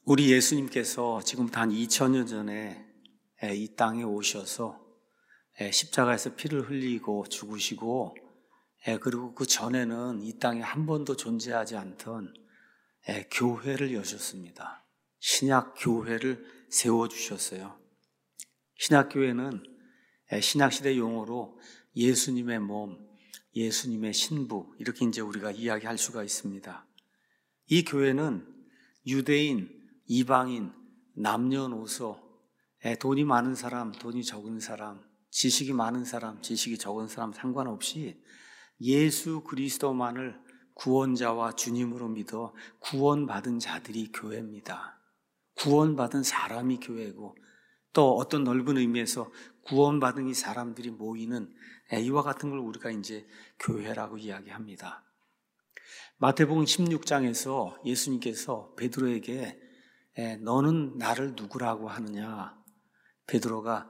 우리 예수님께서 지금부터 한 2000년 전에 이 땅에 오셔서 십자가에서 피를 흘리고 죽으시고, 그리고 그 전에는 이 땅에 한 번도 존재하지 않던 교회를 여셨습니다. 신약 교회를 세워주셨어요. 신약 교회는 신약시대 용어로 예수님의 몸, 예수님의 신부, 이렇게 이제 우리가 이야기할 수가 있습니다. 이 교회는 유대인, 이방인, 남녀노소, 돈이 많은 사람, 돈이 적은 사람, 지식이 많은 사람, 지식이 적은 사람 상관없이 예수 그리스도만을 구원자와 주님으로 믿어 구원받은 자들이 교회입니다. 구원받은 사람이 교회고, 또 어떤 넓은 의미에서 구원받은 이 사람들이 모이는 이와 같은 걸 우리가 이제 교회라고 이야기합니다. 마태복음 16장에서 예수님께서 베드로에게 너는 나를 누구라고 하느냐? 베드로가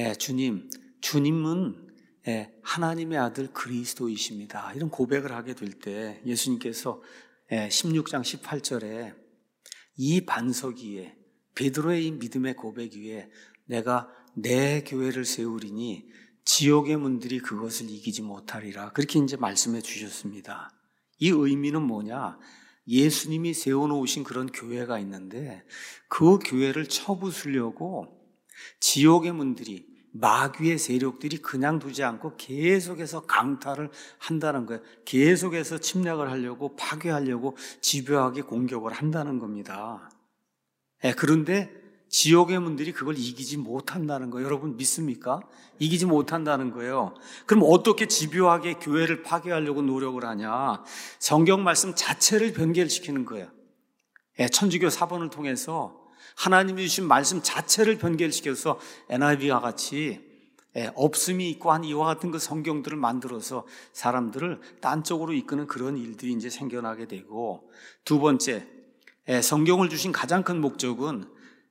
주님은 하나님의 아들 그리스도이십니다. 이런 고백을 하게 될 때 예수님께서 16장 18절에 이 반석 위에, 베드로의 이 믿음의 고백 위에 내가 내 교회를 세우리니 지옥의 문들이 그것을 이기지 못하리라. 그렇게 이제 말씀해 주셨습니다. 이 의미는 뭐냐? 예수님이 세워놓으신 그런 교회가 있는데 그 교회를 쳐부수려고 지옥의 문들이, 마귀의 세력들이 그냥 두지 않고 계속해서 강탈을 한다는 거예요. 계속해서 침략을 하려고, 파괴하려고 집요하게 공격을 한다는 겁니다. 그런데 지옥의 문들이 그걸 이기지 못한다는 거예요. 여러분 믿습니까? 이기지 못한다는 거예요. 그럼 어떻게 집요하게 교회를 파괴하려고 노력을 하냐? 성경 말씀 자체를 변개시키는 거예요. 천주교 사본을 통해서 하나님이 주신 말씀 자체를 변개시켜서 NIV와 같이 없음이 있고 한 이와 같은 그 성경들을 만들어서 사람들을 딴 쪽으로 이끄는 그런 일들이 이제 생겨나게 되고, 두 번째, 성경을 주신 가장 큰 목적은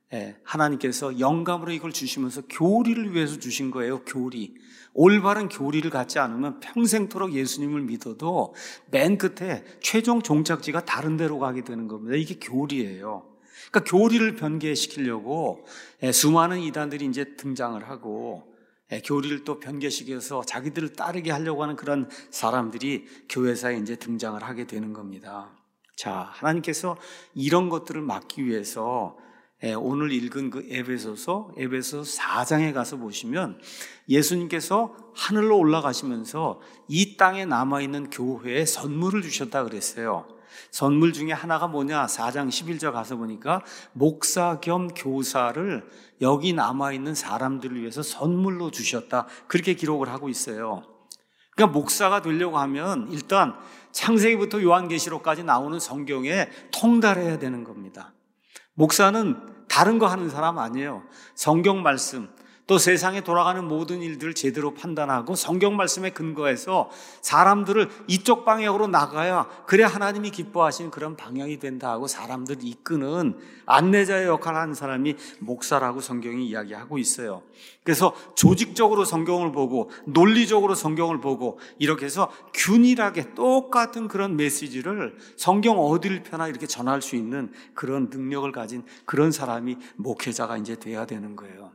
하나님께서 영감으로 이걸 주시면서 교리를 위해서 주신 거예요. 교리. 올바른 교리를 갖지 않으면 평생토록 예수님을 믿어도 맨 끝에 최종 종착지가 다른 데로 가게 되는 겁니다. 이게 교리예요. 그러니까 교리를 변개시키려고 수많은 이단들이 이제 등장을 하고, 교리를 또 변개시켜서 자기들을 따르게 하려고 하는 그런 사람들이 교회사에 이제 등장을 하게 되는 겁니다. 자, 하나님께서 이런 것들을 막기 위해서 오늘 읽은 그 에베소서 4장에 가서 보시면 예수님께서 하늘로 올라가시면서 이 땅에 남아있는 교회에 선물을 주셨다 그랬어요. 선물 중에 하나가 뭐냐? 4장 11절 가서 보니까 목사 겸 교사를 여기 남아있는 사람들을 위해서 선물로 주셨다, 그렇게 기록을 하고 있어요. 그러니까 목사가 되려고 하면 일단 창세기부터 요한계시록까지 나오는 성경에 통달해야 되는 겁니다. 목사는 다른 거 하는 사람 아니에요. 성경 말씀, 또 세상에 돌아가는 모든 일들을 제대로 판단하고 성경 말씀에 근거해서 사람들을 이쪽 방향으로 나가야, 그래야 하나님이 기뻐하시는 그런 방향이 된다 하고 사람들을 이끄는 안내자의 역할을 하는 사람이 목사라고 성경이 이야기하고 있어요. 그래서 조직적으로 성경을 보고 논리적으로 성경을 보고 이렇게 해서 균일하게 똑같은 그런 메시지를 성경 어디를 펴나 이렇게 전할 수 있는 그런 능력을 가진 그런 사람이 목회자가 이제 돼야 되는 거예요.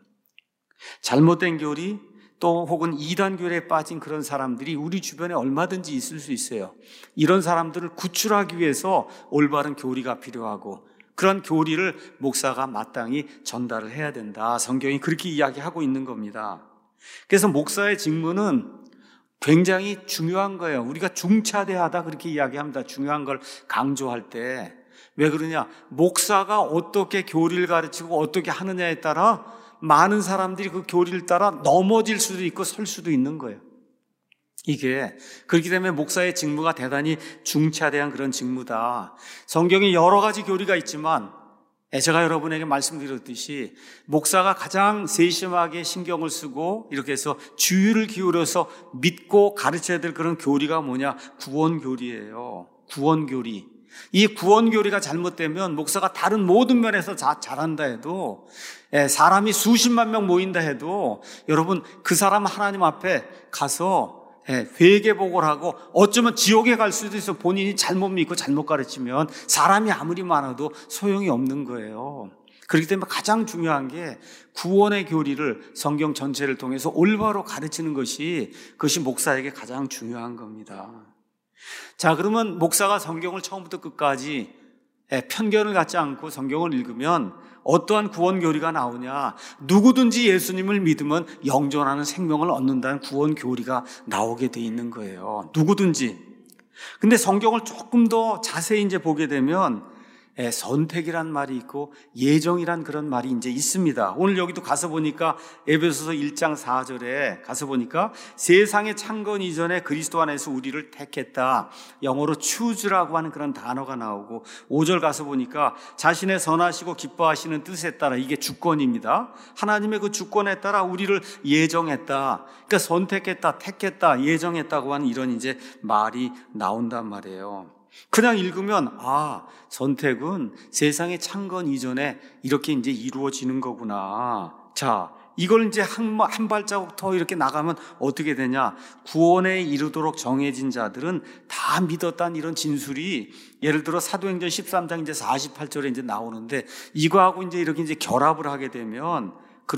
잘못된 교리, 또 혹은 이단 교리에 빠진 그런 사람들이 우리 주변에 얼마든지 있을 수 있어요. 이런 사람들을 구출하기 위해서 올바른 교리가 필요하고, 그런 교리를 목사가 마땅히 전달을 해야 된다. 성경이 그렇게 이야기하고 있는 겁니다. 그래서 목사의 직무는 굉장히 중요한 거예요. 우리가 중차대하다 그렇게 이야기합니다. 중요한 걸 강조할 때. 왜 그러냐? 목사가 어떻게 교리를 가르치고 어떻게 하느냐에 따라 많은 사람들이 그 교리를 따라 넘어질 수도 있고 설 수도 있는 거예요. 이게 그렇기 때문에 목사의 직무가 대단히 중차대한 그런 직무다. 성경에 여러 가지 교리가 있지만 제가 여러분에게 말씀드렸듯이 목사가 가장 세심하게 신경을 쓰고 이렇게 해서 주의를 기울여서 믿고 가르쳐야 될 그런 교리가 뭐냐? 구원교리예요. 구원교리. 이 구원교리가 잘못되면 목사가 다른 모든 면에서 잘한다 해도, 사람이 수십만 명 모인다 해도 여러분 그 사람 하나님 앞에 가서 회개복을 하고 어쩌면 지옥에 갈 수도 있어. 본인이 잘못 믿고 잘못 가르치면 사람이 아무리 많아도 소용이 없는 거예요. 그렇기 때문에 가장 중요한 게 구원의 교리를 성경 전체를 통해서 올바로 가르치는 그것이 목사에게 가장 중요한 겁니다. 자, 그러면 목사가 성경을 처음부터 끝까지 편견을 갖지 않고 성경을 읽으면 어떠한 구원 교리가 나오냐? 누구든지 예수님을 믿으면 영존하는 생명을 얻는다는 구원 교리가 나오게 돼 있는 거예요. 누구든지. 근데 성경을 조금 더 자세히 이제 보게 되면 선택이란 말이 있고 예정이란 그런 말이 이제 있습니다. 오늘 여기도 가서 보니까 에베소서 1장 4절에 가서 보니까 세상의 창건 이전에 그리스도 안에서 우리를 택했다. 영어로 choose라고 하는 그런 단어가 나오고 5절 가서 보니까 자신의 선하시고 기뻐하시는 뜻에 따라 이게 주권입니다. 하나님의 그 주권에 따라 우리를 예정했다. 그러니까 선택했다, 택했다, 예정했다고 하는 이런 이제 말이 나온단 말이에요. 그냥 읽으면 선택은 세상의 창건 이전에 이렇게 이제 이루어지는 거구나. 자, 이걸 이제 한 발자국 더 이렇게 나가면 어떻게 되냐? 구원에 이르도록 정해진 자들은 다 믿었다는 이런 진술이 예를 들어 사도행전 13장 이제 48절에 이제 나오는데 이거하고 이제 이렇게 이제 결합을 하게 되면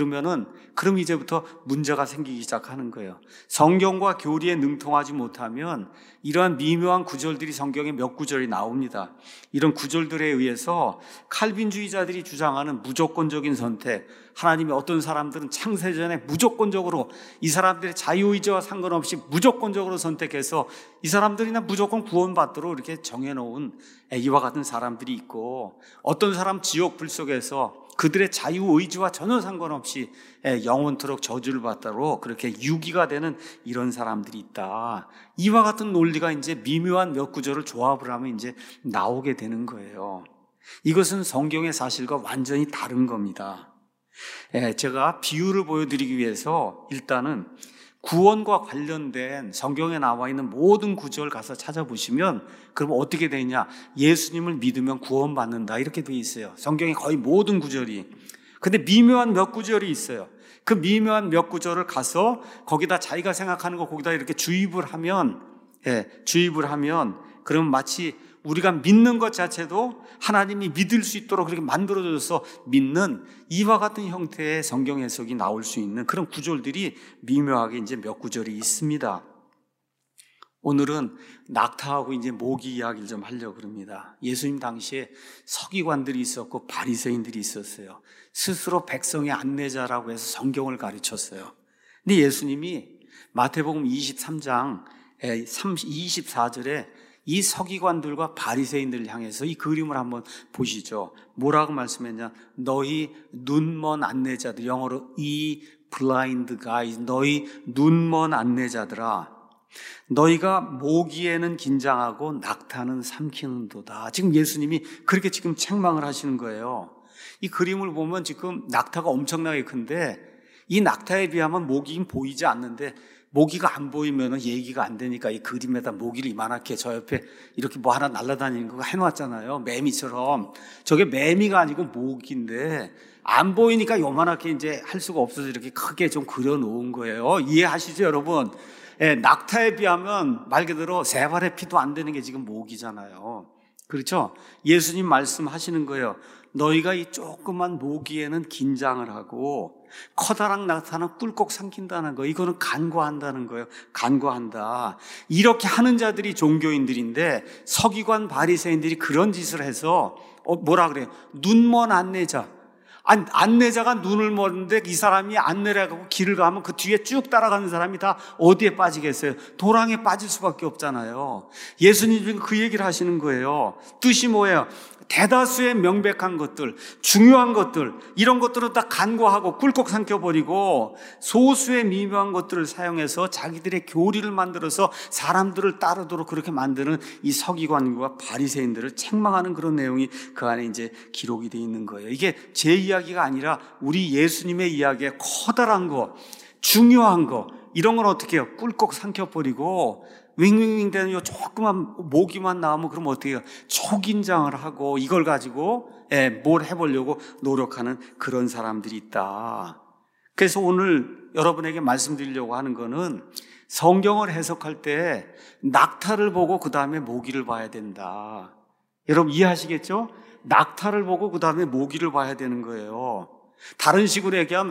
그럼 이제부터 문제가 생기기 시작하는 거예요. 성경과 교리에 능통하지 못하면 이러한 미묘한 구절들이 성경에 몇 구절이 나옵니다. 이런 구절들에 의해서 칼빈주의자들이 주장하는 무조건적인 선택, 하나님이 어떤 사람들은 창세전에 무조건적으로 이 사람들의 자유의지와 상관없이 무조건적으로 선택해서 이 사람들이나 무조건 구원받도록 이렇게 정해놓은 이와 같은 사람들이 있고, 어떤 사람 지옥 불 속에서 그들의 자유의지와 전혀 상관없이 영원토록 저주를 받도록 그렇게 유기가 되는 이런 사람들이 있다. 이와 같은 논리가 이제 미묘한 몇 구절을 조합을 하면 이제 나오게 되는 거예요. 이것은 성경의 사실과 완전히 다른 겁니다. 제가 비유를 보여드리기 위해서 일단은 구원과 관련된 성경에 나와 있는 모든 구절 가서 찾아보시면 그럼 어떻게 되냐? 예수님을 믿으면 구원받는다 이렇게 돼 있어요. 성경의 거의 모든 구절이. 근데 미묘한 몇 구절이 있어요. 그 미묘한 몇 구절을 가서 거기다 자기가 생각하는 거 거기다 이렇게 주입을 하면 그러면 마치 우리가 믿는 것 자체도 하나님이 믿을 수 있도록 그렇게 만들어져서 믿는 이와 같은 형태의 성경 해석이 나올 수 있는 그런 구절들이 미묘하게 이제 몇 구절이 있습니다. 오늘은 낙타하고 이제 모기 이야기를 좀 하려고 합니다. 예수님 당시에 서기관들이 있었고 바리새인들이 있었어요. 스스로 백성의 안내자라고 해서 성경을 가르쳤어요. 근데 예수님이 마태복음 23장 24절에 이 서기관들과 바리새인들을 향해서 이 그림을 한번 보시죠. 뭐라고 말씀했냐? 너희 눈먼 안내자들, 영어로 이 blind guys, 너희 눈먼 안내자들아, 너희가 모기에는 긴장하고 낙타는 삼키는도다. 지금 예수님이 그렇게 지금 책망을 하시는 거예요. 이 그림을 보면 지금 낙타가 엄청나게 큰데 이 낙타에 비하면 모기는 보이지 않는데 모기가 안 보이면 얘기가 안 되니까 이 그림에다 모기를 이만하게 저 옆에 이렇게 뭐 하나 날아다니는 거 해놨잖아요. 매미처럼. 저게 매미가 아니고 모기인데 안 보이니까 요만하게 이제 할 수가 없어서 이렇게 크게 좀 그려놓은 거예요. 이해하시죠, 여러분? 낙타에 비하면 말 그대로 세 발의 피도 안 되는 게 지금 모기잖아요. 그렇죠? 예수님 말씀하시는 거예요. 너희가 이 조그만 모기에는 긴장을 하고 커다란 낙타는 꿀꺽 삼킨다는 거, 이거는 간과한다는 거예요. 간과한다. 이렇게 하는 자들이 종교인들인데 서기관 바리새인들이 그런 짓을 해서 뭐라 그래요? 눈먼 안내자. 안내자가 눈을 머는데 이 사람이 안내를 하고 길을 가면 그 뒤에 쭉 따라가는 사람이 다 어디에 빠지겠어요? 도랑에 빠질 수밖에 없잖아요. 예수님이 지금 그 얘기를 하시는 거예요. 뜻이 뭐예요? 대다수의 명백한 것들, 중요한 것들, 이런 것들은 다 간과하고 꿀꺽 삼켜버리고 소수의 미묘한 것들을 사용해서 자기들의 교리를 만들어서 사람들을 따르도록 그렇게 만드는 이 서기관과 바리새인들을 책망하는 그런 내용이 그 안에 이제 기록이 되어 있는 거예요. 이게 제 이야기가 아니라 우리 예수님의 이야기에 커다란 거, 중요한 거, 이런 건 어떻게 해요? 꿀꺽 삼켜버리고 윙윙윙 되는 요 조그만 모기만 나오면 그럼 어떻게 해요? 초긴장을 하고 이걸 가지고 뭘 해보려고 노력하는 그런 사람들이 있다. 그래서 오늘 여러분에게 말씀드리려고 하는 거는 성경을 해석할 때 낙타를 보고 그 다음에 모기를 봐야 된다. 여러분 이해하시겠죠? 낙타를 보고 그 다음에 모기를 봐야 되는 거예요. 다른 식으로 얘기하면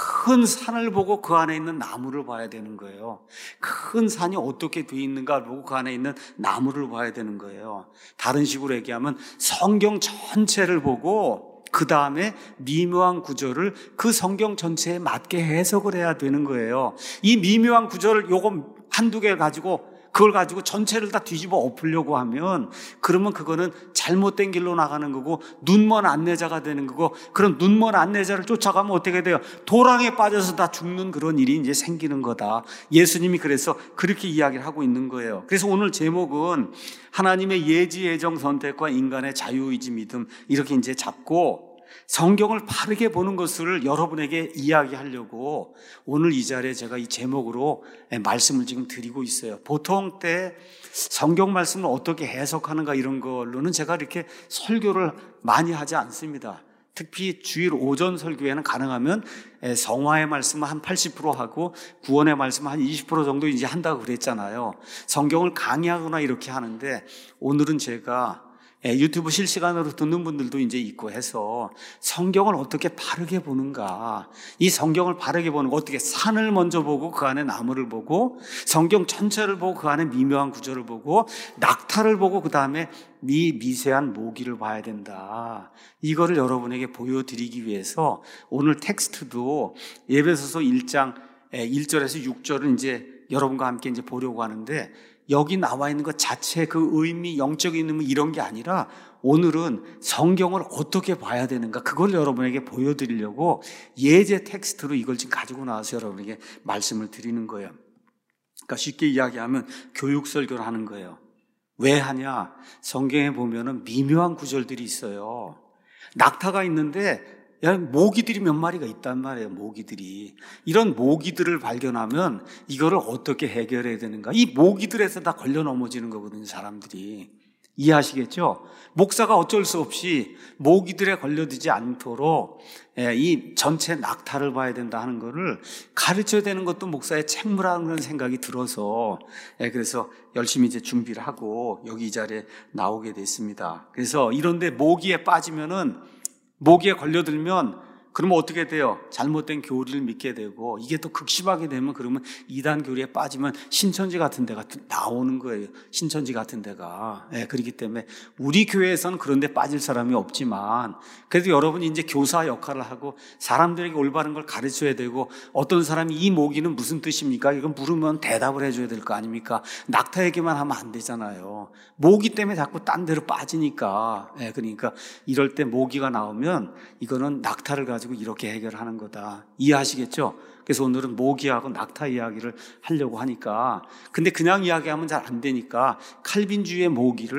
큰 산을 보고 그 안에 있는 나무를 봐야 되는 거예요. 큰 산이 어떻게 돼 있는가 보고 그 안에 있는 나무를 봐야 되는 거예요. 다른 식으로 얘기하면 성경 전체를 보고 그 다음에 미묘한 구절을 그 성경 전체에 맞게 해석을 해야 되는 거예요. 이 미묘한 구절을 요거 한두 개 가지고 그걸 가지고 전체를 다 뒤집어 엎으려고 하면 그러면 그거는 잘못된 길로 나가는 거고 눈먼 안내자가 되는 거고, 그런 눈먼 안내자를 쫓아가면 어떻게 돼요? 도랑에 빠져서 다 죽는 그런 일이 이제 생기는 거다. 예수님이 그래서 그렇게 이야기를 하고 있는 거예요. 그래서 오늘 제목은 하나님의 예지 예정 선택과 인간의 자유의지 믿음, 이렇게 이제 잡고 성경을 바르게 보는 것을 여러분에게 이야기하려고 오늘 이 자리에 제가 이 제목으로 말씀을 지금 드리고 있어요. 보통 때 성경 말씀을 어떻게 해석하는가 이런 걸로는 제가 이렇게 설교를 많이 하지 않습니다. 특히 주일 오전 설교에는 가능하면 성화의 말씀은 한 80% 하고 구원의 말씀은 한 20% 정도 이제 한다고 그랬잖아요. 성경을 강의하거나 이렇게 하는데 오늘은 제가 유튜브 실시간으로 듣는 분들도 이제 있고 해서 성경을 어떻게 바르게 보는가, 이 성경을 바르게 보는 거, 어떻게 산을 먼저 보고 그 안에 나무를 보고 성경 전체를 보고 그 안에 미묘한 구절을 보고 낙타를 보고 그 다음에 미세한 모기를 봐야 된다. 이거를 여러분에게 보여드리기 위해서 오늘 텍스트도 에베소서 1장 1절에서 6절은 이제 여러분과 함께 이제 보려고 하는데, 여기 나와 있는 것 자체 그 의미, 영적인 의미 이런 게 아니라 오늘은 성경을 어떻게 봐야 되는가, 그걸 여러분에게 보여드리려고 예제 텍스트로 이걸 지금 가지고 나와서 여러분에게 말씀을 드리는 거예요. 그러니까 쉽게 이야기하면 교육 설교를 하는 거예요. 왜 하냐? 성경에 보면은 미묘한 구절들이 있어요. 낙타가 있는데 모기들이 몇 마리가 있단 말이에요. 모기들이. 이런 모기들을 발견하면 이거를 어떻게 해결해야 되는가, 이 모기들에서 다 걸려 넘어지는 거거든요, 사람들이. 이해하시겠죠? 목사가 어쩔 수 없이 모기들에 걸려들지 않도록 이 전체 낙타를 봐야 된다 하는 거를 가르쳐야 되는 것도 목사의 책무라는 생각이 들어서 그래서 열심히 이제 준비를 하고 여기 이 자리에 나오게 됐습니다. 그래서 이런데 모기에 빠지면은, 모기에 걸려들면 그러면 어떻게 돼요? 잘못된 교리를 믿게 되고, 이게 또 극심하게 되면 그러면 이단 교리에 빠지면 신천지 같은 데가 나오는 거예요. 신천지 같은 데가. 그렇기 때문에 우리 교회에서는 그런 데 빠질 사람이 없지만 그래도 여러분이 이제 교사 역할을 하고 사람들에게 올바른 걸 가르쳐야 되고, 어떤 사람이 이 모기는 무슨 뜻입니까? 이건 물으면 대답을 해줘야 될 거 아닙니까? 낙타 얘기만 하면 안 되잖아요. 모기 때문에 자꾸 딴 데로 빠지니까. 그러니까 이럴 때 모기가 나오면 이거는 낙타를 가지고 이렇게 해결하는 거다. 이해하시겠죠? 그래서 오늘은 모기하고 낙타 이야기를 하려고 하니까, 근데 그냥 이야기하면 잘 안 되니까 칼빈주의의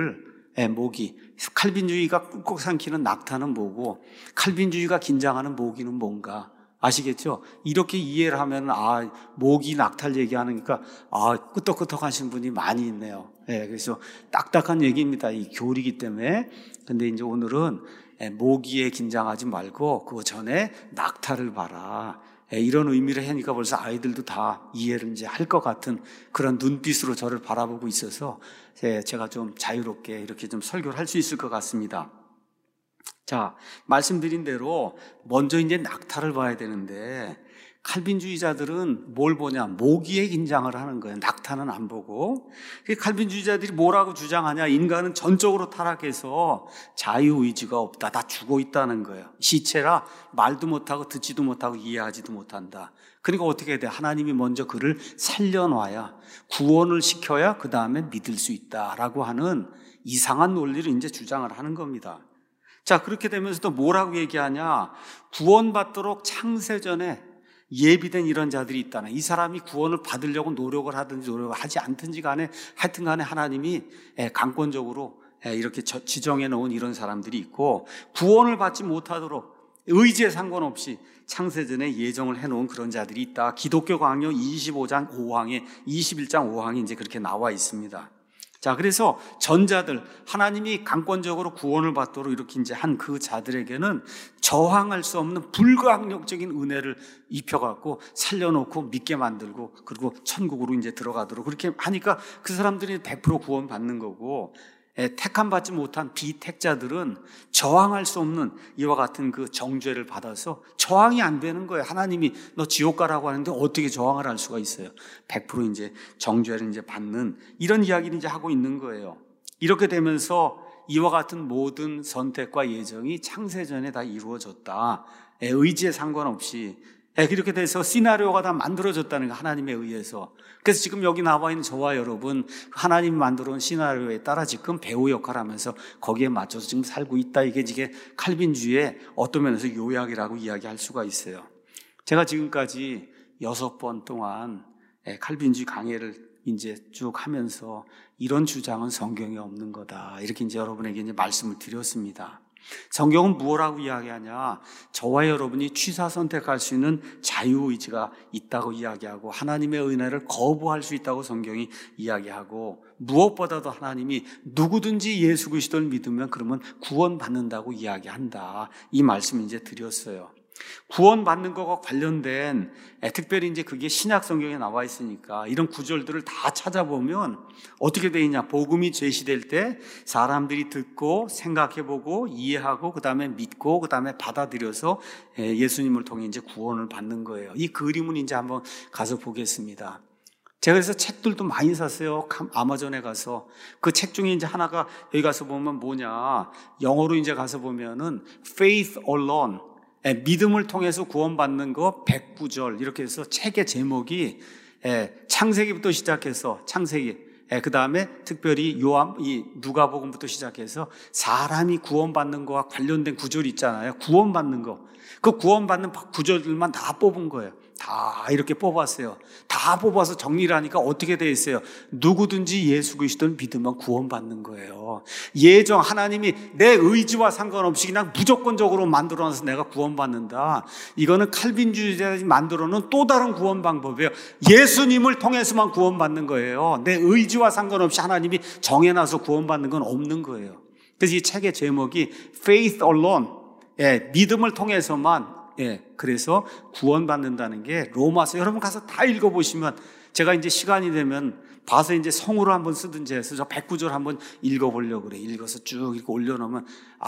모기, 칼빈주의가 꾹꾹 삼키는 낙타는 뭐고 칼빈주의가 긴장하는 모기는 뭔가 아시겠죠? 이렇게 이해를 하면 모기 낙타를 얘기하니까 끄떡끄떡 하시는 분이 많이 있네요. 그래서 딱딱한 얘기입니다. 이 교리이기 때문에. 근데 이제 오늘은 모기에 긴장하지 말고 그 전에 낙타를 봐라, 이런 의미를 하니까 벌써 아이들도 다 이해를 이제 할 것 같은 그런 눈빛으로 저를 바라보고 있어서 제가 좀 자유롭게 이렇게 좀 설교를 할 수 있을 것 같습니다. 자, 말씀드린 대로 먼저 이제 낙타를 봐야 되는데, 칼빈주의자들은 뭘 보냐? 모기에 긴장을 하는 거예요. 낙타는 안 보고. 칼빈주의자들이 뭐라고 주장하냐? 인간은 전적으로 타락해서 자유의지가 없다, 다 죽어 있다는 거예요. 시체라 말도 못하고 듣지도 못하고 이해하지도 못한다. 그러니까 어떻게 해야 돼? 하나님이 먼저 그를 살려놔야, 구원을 시켜야 그 다음에 믿을 수 있다라고 하는 이상한 논리를 이제 주장을 하는 겁니다. 자, 그렇게 되면서 또 뭐라고 얘기하냐? 구원받도록 창세전에 예비된 이런 자들이 있다는, 이 사람이 구원을 받으려고 노력을 하든지 노력을 하지 않든지 간에 하여튼 간에 하나님이 강권적으로 이렇게 지정해 놓은 이런 사람들이 있고, 구원을 받지 못하도록 의지에 상관없이 창세전에 예정을 해놓은 그런 자들이 있다. 기독교 강요 25장 5항에 21장 5항에 이제 그렇게 나와 있습니다. 자, 그래서 전자들, 하나님이 강권적으로 구원을 받도록 이렇게 이제 한 그 자들에게는 저항할 수 없는 불가항력적인 은혜를 입혀갖고 살려놓고 믿게 만들고, 그리고 천국으로 이제 들어가도록 그렇게 하니까 그 사람들이 100% 구원 받는 거고, 택함 받지 못한 비택자들은 저항할 수 없는 이와 같은 그 정죄를 받아서 저항이 안 되는 거예요. 하나님이 너 지옥 가라고 하는데 어떻게 저항을 할 수가 있어요? 100% 이제 정죄를 이제 받는 이런 이야기를 이제 하고 있는 거예요. 이렇게 되면서 이와 같은 모든 선택과 예정이 창세전에 다 이루어졌다. 의지에 상관없이. 그렇게 돼서 시나리오가 다 만들어졌다는 거, 하나님에 의해서. 그래서 지금 여기 나와 있는 저와 여러분, 하나님이 만들어 온 시나리오에 따라 지금 배우 역할을 하면서 거기에 맞춰서 지금 살고 있다. 이게 칼빈주의의 어떤 면에서 요약이라고 이야기할 수가 있어요. 제가 지금까지 6번 동안 칼빈주의 강해를 이제 쭉 하면서 이런 주장은 성경에 없는 거다. 이렇게 이제 여러분에게 이제 말씀을 드렸습니다. 성경은 무엇라고 이야기하냐? 저와 여러분이 취사 선택할 수 있는 자유의지가 있다고 이야기하고, 하나님의 은혜를 거부할 수 있다고 성경이 이야기하고, 무엇보다도 하나님이 누구든지 예수 그리스도를 믿으면 그러면 구원받는다고 이야기한다. 이 말씀을 이제 드렸어요. 구원받는 것과 관련된, 특별히 이제 그게 신약 성경에 나와 있으니까 이런 구절들을 다 찾아보면 어떻게 되어 있냐? 복음이 제시될 때 사람들이 듣고 생각해보고 이해하고 그 다음에 믿고 그 다음에 받아들여서 예수님을 통해 이제 구원을 받는 거예요. 이 그림은 이제 한번 가서 보겠습니다. 제가 그래서 책들도 많이 샀어요. 아마존에 가서. 그 책 중에 이제 하나가 여기 가서 보면 뭐냐? 영어로 이제 가서 보면은 Faith Alone, 믿음을 통해서 구원받는 거 109절, 이렇게 해서 책의 제목이 창세기부터 시작해서 창세기, 그 다음에 특별히 누가복음부터 시작해서 사람이 구원받는 거와 관련된 구절이 있잖아요. 구원받는 거. 그 구원받는 구절들만 다 뽑은 거예요. 다 이렇게 뽑았어요. 다 뽑아서 정리를 하니까 어떻게 되어 있어요? 누구든지 예수 그리스도를 믿으면 구원받는 거예요. 예정, 하나님이 내 의지와 상관없이 그냥 무조건적으로 만들어놔서 내가 구원받는다. 이거는 칼빈주의자들이 만들어놓은 또 다른 구원 방법이에요. 예수님을 통해서만 구원받는 거예요. 내 의지와 상관없이 하나님이 정해놔서 구원받는 건 없는 거예요. 그래서 이 책의 제목이 Faith Alone, 믿음을 통해서만, 그래서 구원받는다는 게 로마서, 여러분 가서 다 읽어보시면, 제가 이제 시간이 되면 봐서 이제 성으로 한번 쓰든지 해서 저 109절 한번 읽어보려고 그래. 읽어서 쭉 이렇게 올려놓으면,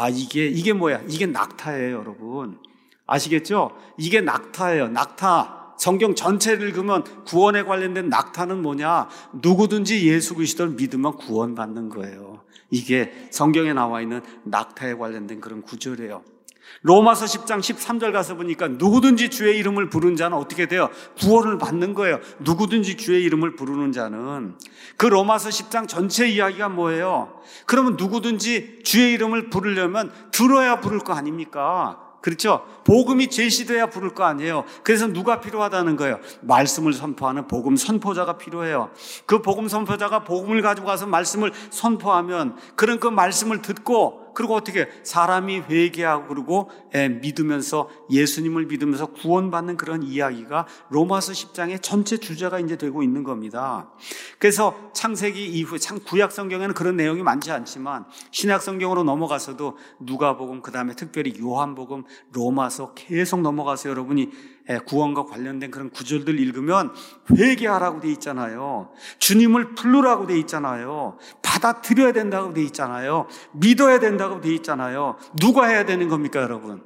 이게 뭐야? 이게 낙타예요, 여러분. 아시겠죠? 이게 낙타예요. 낙타. 성경 전체를 읽으면 구원에 관련된 낙타는 뭐냐? 누구든지 예수 그리스도를 믿으면 구원받는 거예요. 이게 성경에 나와 있는 낙타에 관련된 그런 구절이에요. 로마서 10장 13절 가서 보니까 누구든지 주의 이름을 부르는 자는 어떻게 돼요? 구원을 받는 거예요. 누구든지 주의 이름을 부르는 자는. 그 로마서 10장 전체 이야기가 뭐예요? 그러면 누구든지 주의 이름을 부르려면 들어야 부를 거 아닙니까? 그렇죠? 복음이 제시돼야 부를 거 아니에요. 그래서 누가 필요하다는 거예요? 말씀을 선포하는 복음 선포자가 필요해요. 그 복음 선포자가 복음을 가지고 가서 말씀을 선포하면, 그런 그 말씀을 듣고, 그리고 어떻게 사람이 회개하고 그리고 믿으면서, 예수님을 믿으면서 구원받는 그런 이야기가 로마서 10장의 전체 주제가 이제 되고 있는 겁니다. 그래서 창세기 이후에, 구약 성경에는 그런 내용이 많지 않지만 신약 성경으로 넘어가서도 누가복음, 그 다음에 특별히 요한복음, 로마서 계속 넘어가서 여러분이 구원과 관련된 그런 구절들 읽으면 회개하라고 돼 있잖아요. 주님을 부르라고 돼 있잖아요. 받아들여야 된다고 돼 있잖아요. 믿어야 된다고 돼 있잖아요. 누가 해야 되는 겁니까, 여러분?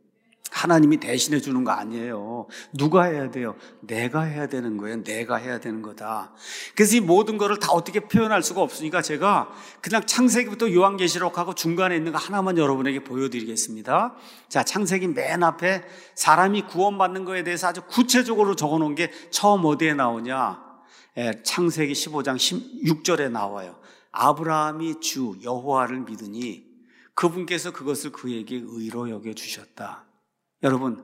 하나님이 대신해 주는 거 아니에요. 누가 해야 돼요? 내가 해야 되는 거예요. 내가 해야 되는 거다. 그래서 이 모든 거를 다 어떻게 표현할 수가 없으니까 제가 그냥 창세기부터 요한계시록하고 중간에 있는 거 하나만 여러분에게 보여드리겠습니다. 자, 창세기 맨 앞에 사람이 구원받는 거에 대해서 아주 구체적으로 적어놓은 게 처음 어디에 나오냐? 창세기 15장 16절에 나와요. 아브라함이 주 여호와를 믿으니 그분께서 그것을 그에게 의로 여겨주셨다. 여러분,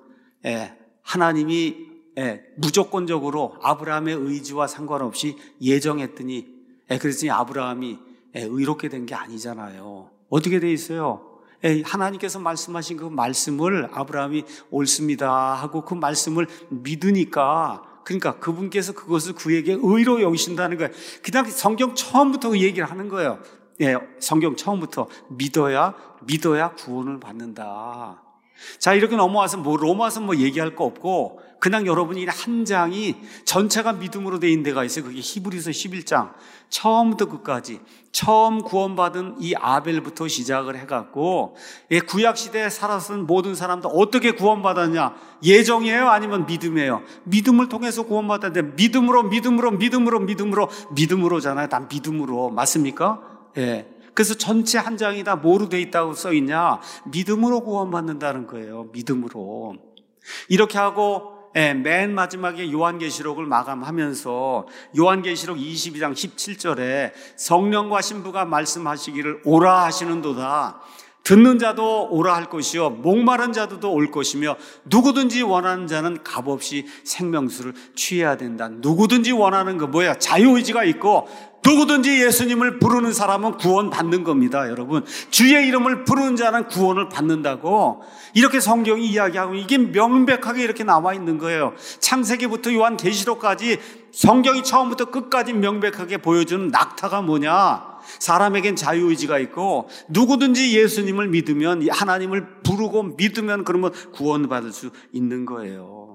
하나님이 무조건적으로 아브라함의 의지와 상관없이 예정했더니, 그랬더니 아브라함이 의롭게 된 게 아니잖아요. 어떻게 돼 있어요? 하나님께서 말씀하신 그 말씀을 아브라함이 옳습니다 하고 그 말씀을 믿으니까 그러니까 그분께서 그것을 그에게 의로 여기신다는 거예요. 그냥 성경 처음부터 그 얘기를 하는 거예요. 예, 성경 처음부터 믿어야 구원을 받는다. 자, 이렇게 넘어와서 로마서 얘기할 거 없고 그냥 여러분이 한 장이 전체가 믿음으로 돼 있는 데가 있어요. 그게 히브리서 11장 처음부터 끝까지 처음 구원받은 이 아벨부터 시작을 해갖고 구약 시대에 살았던 모든 사람들 어떻게 구원받았냐? 예정이에요? 아니면 믿음이에요? 믿음을 통해서 구원받았는데 믿음으로잖아요. 다 믿음으로. 맞습니까? 예. 그래서 전체 한 장이 다 뭐로 돼 있다고 써 있냐? 믿음으로 구원받는다는 거예요. 믿음으로. 이렇게 하고 맨 마지막에 요한계시록을 마감하면서 요한계시록 22장 17절에 성령과 신부가 말씀하시기를 오라 하시는도다. 듣는 자도 오라 할 것이요 목마른 자도 올 것이며 누구든지 원하는 자는 값없이 생명수를 취해야 된다. 누구든지 원하는 거 뭐야? 자유의지가 있고 누구든지 예수님을 부르는 사람은 구원받는 겁니다. 여러분, 주의 이름을 부르는 자는 구원을 받는다고 이렇게 성경이 이야기하고 이게 명백하게 이렇게 나와 있는 거예요. 창세기부터 요한계시록까지 성경이 처음부터 끝까지 명백하게 보여주는 낙타가 뭐냐? 사람에겐 자유의지가 있고 누구든지 예수님을 믿으면 하나님을 부르고 믿으면 그러면 구원받을 수 있는 거예요.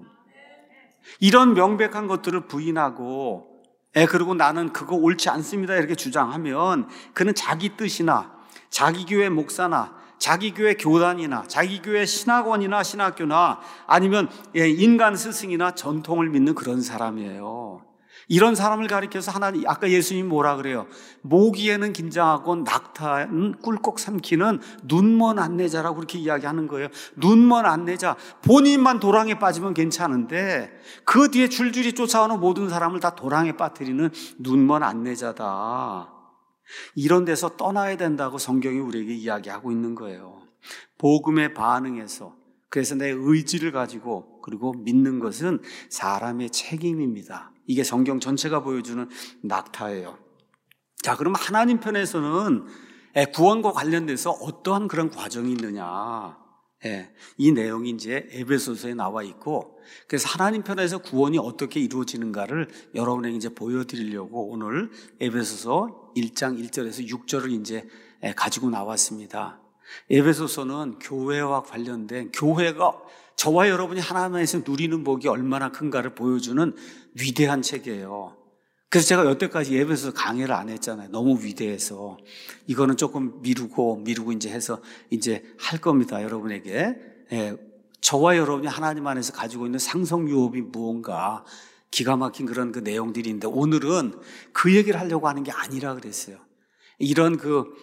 이런 명백한 것들을 부인하고 그리고 나는 그거 옳지 않습니다 이렇게 주장하면 그는 자기 뜻이나 자기 교회 목사나 자기 교회 교단이나 자기 교회 신학원이나 신학교나 아니면 인간 스승이나 전통을 믿는 그런 사람이에요. 이런 사람을 가리켜서 하나님, 아까 예수님이 뭐라 그래요? 모기에는 긴장하고 낙타는 꿀꺽 삼키는 눈먼 안내자라고 그렇게 이야기하는 거예요. 눈먼 안내자. 본인만 도랑에 빠지면 괜찮은데 그 뒤에 줄줄이 쫓아오는 모든 사람을 다 도랑에 빠뜨리는 눈먼 안내자다. 이런 데서 떠나야 된다고 성경이 우리에게 이야기하고 있는 거예요. 복음에 반응해서 그래서 내 의지를 가지고 그리고 믿는 것은 사람의 책임입니다. 이게 성경 전체가 보여주는 낙타예요. 자, 그럼 하나님 편에서는 구원과 관련돼서 어떠한 그런 과정이 있느냐? 이 내용이 이제 에베소서에 나와 있고, 그래서 하나님 편에서 구원이 어떻게 이루어지는가를 여러분에게 이제 보여드리려고 오늘 에베소서 1장 1절에서 6절을 이제 가지고 나왔습니다. 에베소서는 교회와 관련된 교회가 저와 여러분이 하나님에서 누리는 복이 얼마나 큰가를 보여주는 위대한 책이에요. 그래서 제가 여태까지 에베소서 강의를 안 했잖아요. 너무 위대해서. 이거는 조금 미루고 이제 해서 이제 할 겁니다. 여러분에게. 저와 여러분이 하나님 안에서 가지고 있는 상성 유업이 무언가 기가 막힌 그런 그 내용들인데 오늘은 그 얘기를 하려고 하는 게 아니라 그랬어요. 이런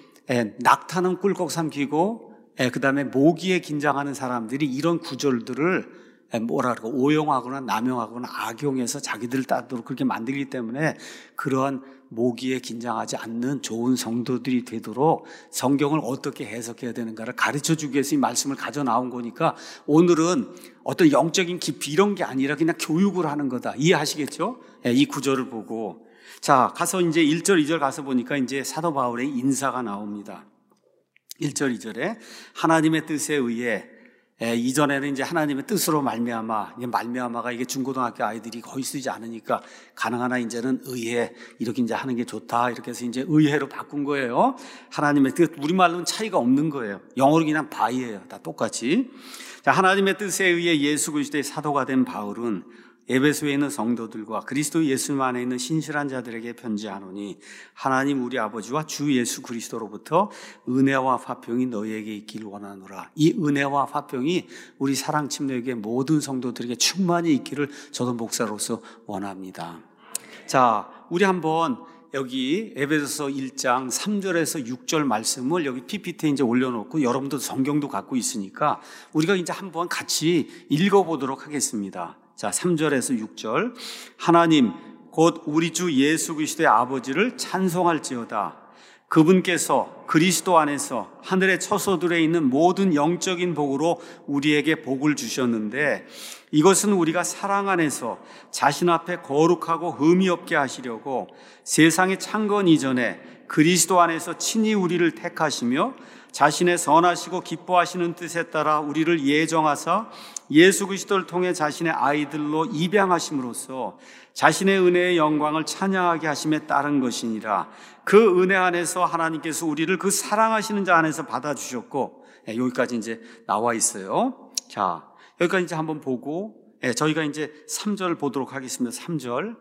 낙타는 꿀꺽 삼키고 그 다음에 모기에 긴장하는 사람들이 이런 구절들을 오용하거나 남용하거나 악용해서 자기들 따도록 그렇게 만들기 때문에 그러한 모기에 긴장하지 않는 좋은 성도들이 되도록 성경을 어떻게 해석해야 되는가를 가르쳐주기 위해서 이 말씀을 가져 나온 거니까 오늘은 어떤 영적인 깊이 이런 게 아니라 그냥 교육을 하는 거다. 이해하시겠죠? 이 구절을 보고. 자, 가서 이제 1절, 2절 가서 보니까 이제 사도 바울의 인사가 나옵니다. 1절, 2절에 하나님의 뜻에 의해 이전에는 이제 하나님의 뜻으로 말미암아가 이게 중고등학교 아이들이 거의 쓰지 않으니까 가능하나 이제는 의해 이렇게 이제 하는 게 좋다 이렇게 해서 이제 의해로 바꾼 거예요. 하나님의 뜻 우리말로는 차이가 없는 거예요. 영어로 그냥 바이예요. 다 똑같이. 자, 하나님의 뜻에 의해 예수 그리스도의 사도가 된 바울은 에베소에 있는 성도들과 그리스도 예수 안에 있는 신실한 자들에게 편지하노니 하나님 우리 아버지와 주 예수 그리스도로부터 은혜와 화평이 너희에게 있기를 원하노라. 이 은혜와 화평이 우리 사랑침례교회 모든 성도들에게 충만히 있기를 저도 목사로서 원합니다. 자, 우리 한번 여기 에베소서 1장 3절에서 6절 말씀을 여기 PPT에 이제 올려놓고 여러분도 성경도 갖고 있으니까 우리가 이제 한번 같이 읽어보도록 하겠습니다. 자, 3절에서 6절. 하나님 곧 우리 주 예수 그리스도의 아버지를 찬송할지어다. 그분께서 그리스도 안에서 하늘의 처소들에 있는 모든 영적인 복으로 우리에게 복을 주셨는데 이것은 우리가 사랑 안에서 자신 앞에 거룩하고 흠이 없게 하시려고 세상의 창건 이전에 그리스도 안에서 친히 우리를 택하시며 자신의 선하시고 기뻐하시는 뜻에 따라 우리를 예정하사 예수 그리스도를 통해 자신의 아이들로 입양하심으로써 자신의 은혜의 영광을 찬양하게 하심에 따른 것이니라. 그 은혜 안에서 하나님께서 우리를 그 사랑하시는 자 안에서 받아주셨고, 여기까지 이제 나와 있어요. 자, 여기까지 이제 한번 보고, 저희가 이제 3절 보도록 하겠습니다. 3절.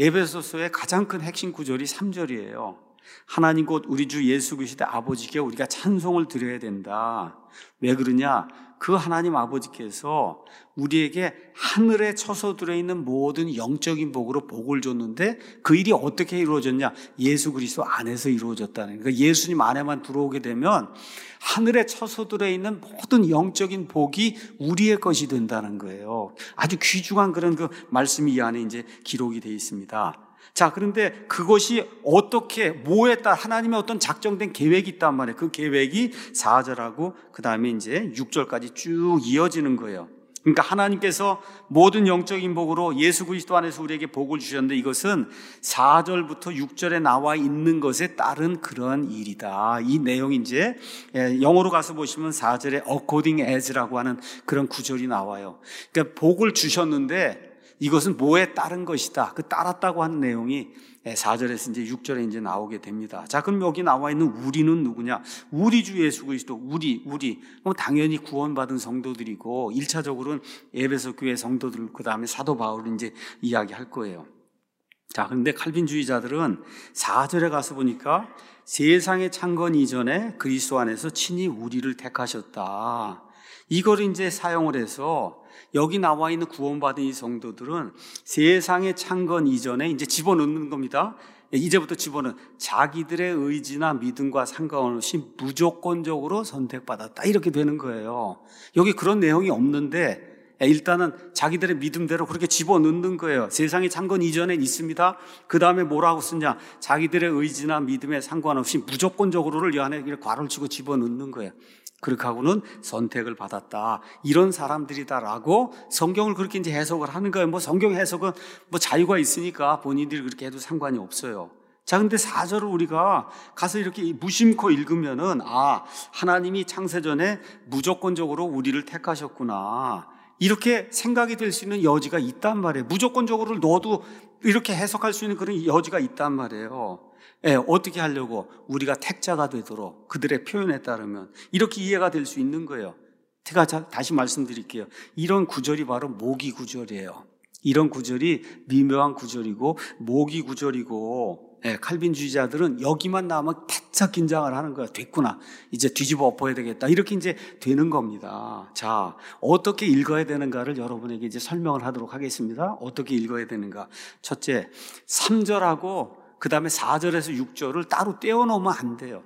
에베소서의 가장 큰 핵심 구절이 3절이에요. 하나님 곧 우리 주 예수 그리스도의 아버지께 우리가 찬송을 드려야 된다. 왜 그러냐? 그 하나님 아버지께서 우리에게 하늘에 처소들어 있는 모든 영적인 복으로 복을 줬는데 그 일이 어떻게 이루어졌냐? 예수 그리스도 안에서 이루어졌다는 거예요. 그러니까 예수님 안에만 들어오게 되면 하늘에 처소들어 있는 모든 영적인 복이 우리의 것이 된다는 거예요. 아주 귀중한 그런 그 말씀이 이 안에 이제 기록이 되어 있습니다. 자, 그런데 그것이 어떻게, 뭐에 따라 하나님의 어떤 작정된 계획이 있단 말이에요. 그 계획이 4절하고 그 다음에 이제 6절까지 쭉 이어지는 거예요. 그러니까 하나님께서 모든 영적인 복으로 예수 그리스도 안에서 우리에게 복을 주셨는데 이것은 4절부터 6절에 나와 있는 것에 따른 그런 일이다. 이 내용이 이제 영어로 가서 보시면 4절에 according as라고 하는 그런 구절이 나와요. 그러니까 복을 주셨는데 이것은 뭐에 따른 것이다. 그 따랐다고 하는 내용이 4절에서 이제 6절에 이제 나오게 됩니다. 자, 그럼 여기 나와 있는 우리는 누구냐? 우리 주 예수 그리스도, 우리. 그럼 당연히 구원받은 성도들이고, 1차적으로는 에베소 교회 성도들, 그 다음에 사도 바울을 이제 이야기할 거예요. 자, 그런데 칼빈주의자들은 4절에 가서 보니까 세상의 창건 이전에 그리스도 안에서 친히 우리를 택하셨다. 이걸 이제 사용을 해서 여기 나와 있는 구원받은 이 성도들은 세상의 창건 이전에 이제 집어넣는 겁니다. 이제부터 집어넣는 자기들의 의지나 믿음과 상관없이 무조건적으로 선택받았다. 이렇게 되는 거예요. 여기 그런 내용이 없는데 일단은 자기들의 믿음대로 그렇게 집어넣는 거예요. 세상의 창건 이전엔 있습니다. 그 다음에 뭐라고 쓰냐? 자기들의 의지나 믿음에 상관없이 무조건적으로를 이 안에 괄호를 치고 집어넣는 거예요. 그렇게 하고는 선택을 받았다. 이런 사람들이다라고 성경을 그렇게 이제 해석을 하는 거예요. 뭐 성경 해석은 뭐 자유가 있으니까 본인들이 그렇게 해도 상관이 없어요. 자, 근데 4절을 우리가 가서 이렇게 무심코 읽으면은, 하나님이 창세전에 무조건적으로 우리를 택하셨구나. 이렇게 생각이 될 수 있는 여지가 있단 말이에요. 무조건적으로 넣어도 이렇게 해석할 수 있는 그런 여지가 있단 말이에요. 어떻게 하려고? 우리가 택자가 되도록 그들의 표현에 따르면 이렇게 이해가 될 수 있는 거예요. 제가 다시 말씀드릴게요. 이런 구절이 바로 모기 구절이에요. 이런 구절이 미묘한 구절이고 모기 구절이고, 칼빈주의자들은 여기만 나오면 바짝 긴장을 하는 거야. 됐구나. 이제 뒤집어 엎어야 되겠다. 이렇게 이제 되는 겁니다. 자, 어떻게 읽어야 되는가를 여러분에게 이제 설명을 하도록 하겠습니다. 어떻게 읽어야 되는가. 첫째, 3절하고 그 다음에 4절에서 6절을 따로 떼어놓으면 안 돼요.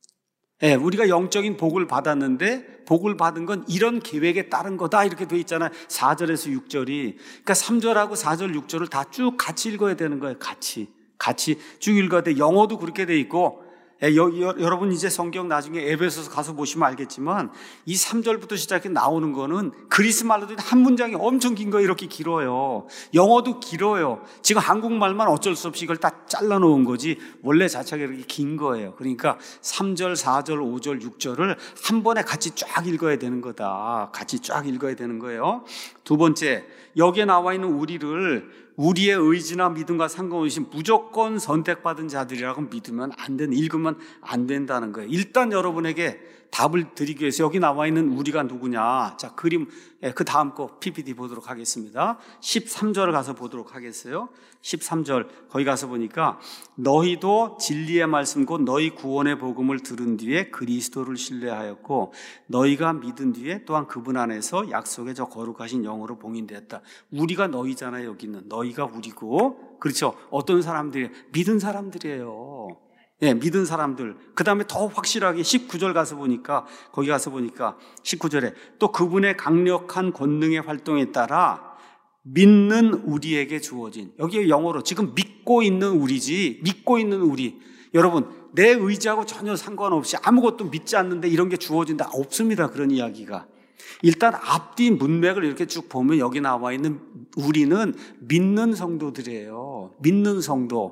우리가 영적인 복을 받았는데 복을 받은 건 이런 계획에 따른 거다 이렇게 돼 있잖아요. 4절에서 6절이. 그러니까 3절하고 4절, 6절을 다 쭉 같이 읽어야 되는 거예요. 같이 쭉 읽어야 돼. 영어도 그렇게 돼 있고, 여러분 이제 성경 나중에 에베소서 가서 보시면 알겠지만 이 3절부터 시작해 나오는 거는 그리스 말로도 한 문장이 엄청 긴 거예요. 이렇게 길어요. 영어도 길어요. 지금 한국말만 어쩔 수 없이 이걸 다 잘라 놓은 거지 원래 자체가 이렇게 긴 거예요. 그러니까 3절, 4절, 5절, 6절을 한 번에 같이 쫙 읽어야 되는 거다. 같이 쫙 읽어야 되는 거예요. 두 번째, 여기에 나와 있는 우리를 우리의 의지나 믿음과 상관없이 무조건 선택받은 자들이라고 믿으면 안 되는, 읽으면 안 된다는 거예요. 일단 여러분에게 답을 드리기 위해서 여기 나와 있는 우리가 누구냐. 자, 그림, 그 다음 거 PPT 보도록 하겠습니다. 13절을 가서 보도록 하겠어요. 13절, 거기 가서 보니까 너희도 진리의 말씀 곧 너희 구원의 복음을 들은 뒤에 그리스도를 신뢰하였고 너희가 믿은 뒤에 또한 그분 안에서 약속의 저 거룩하신 영으로 봉인되었다. 우리가 너희잖아요. 여기는 너희가 우리고, 그렇죠? 어떤 사람들이 믿은 사람들이에요. 믿은 사람들. 그 다음에 더 확실하게 19절 가서 보니까, 거기 가서 보니까 19절에 또 그분의 강력한 권능의 활동에 따라 믿는 우리에게 주어진, 여기 영어로 지금 믿고 있는 우리지, 믿고 있는 우리. 여러분, 내 의지하고 전혀 상관없이 아무것도 믿지 않는데 이런 게 주어진다. 없습니다. 그런 이야기가. 일단 앞뒤 문맥을 이렇게 쭉 보면 여기 나와 있는 우리는 믿는 성도들이에요. 믿는 성도.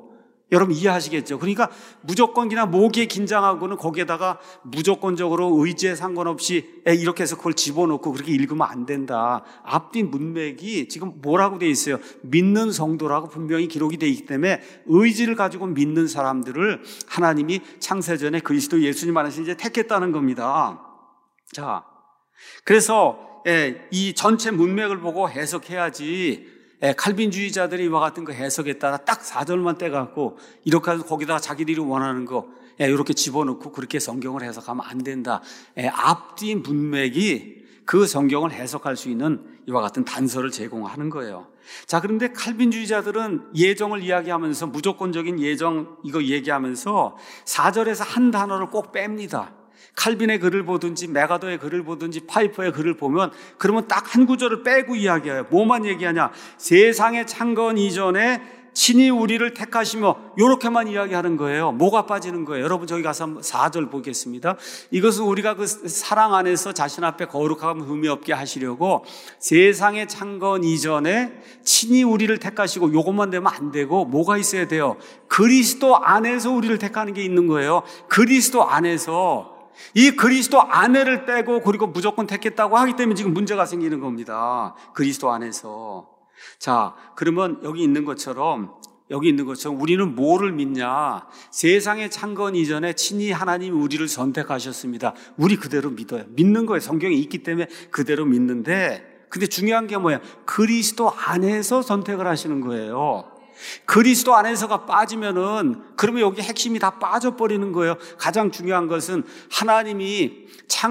여러분 이해하시겠죠? 그러니까 무조건 그냥 모기에 긴장하고는 거기에다가 무조건적으로 의지에 상관없이 이렇게 해서 그걸 집어넣고 그렇게 읽으면 안 된다. 앞뒤 문맥이 지금 뭐라고 돼 있어요? 믿는 성도라고 분명히 기록이 돼 있기 때문에 의지를 가지고 믿는 사람들을 하나님이 창세전에 그리스도 예수님 안에서 이제 택했다는 겁니다. 자, 그래서 이 전체 문맥을 보고 해석해야지 칼빈주의자들이 이와 같은 거 해석에 따라 딱 4절만 떼갖고 이렇게 해서 거기다가 자기들이 원하는 거 이렇게 집어넣고 그렇게 성경을 해석하면 안 된다. 앞뒤 문맥이 그 성경을 해석할 수 있는 이와 같은 단서를 제공하는 거예요. 자, 그런데 칼빈주의자들은 예정을 이야기하면서 무조건적인 예정 이거 얘기하면서 4절에서 한 단어를 꼭 뺍니다. 칼빈의 글을 보든지 메가더의 글을 보든지 파이퍼의 글을 보면 그러면 딱 한 구절을 빼고 이야기해요. 뭐만 얘기하냐? 세상의 창건 이전에 친히 우리를 택하시며 이렇게만 이야기하는 거예요. 뭐가 빠지는 거예요? 여러분 저기 가서 4절 보겠습니다. 이것은 우리가 그 사랑 안에서 자신 앞에 거룩하고 흠이 없게 하시려고 세상의 창건 이전에 친히 우리를 택하시고 이것만 되면 안 되고 뭐가 있어야 돼요? 그리스도 안에서 우리를 택하는 게 있는 거예요. 그리스도 안에서. 이 그리스도 안에를 빼고 그리고 무조건 택했다고 하기 때문에 지금 문제가 생기는 겁니다. 그리스도 안에서. 자, 그러면 여기 있는 것처럼 우리는 뭐를 믿냐? 세상의 창건 이전에 친히 하나님이 우리를 선택하셨습니다. 우리 그대로 믿어요. 믿는 거예요. 성경에 있기 때문에 그대로 믿는데, 근데 중요한 게 뭐야? 그리스도 안에서 선택을 하시는 거예요. 그리스도 안에서가 빠지면은 그러면 여기 핵심이 다 빠져버리는 거예요. 가장 중요한 것은 하나님이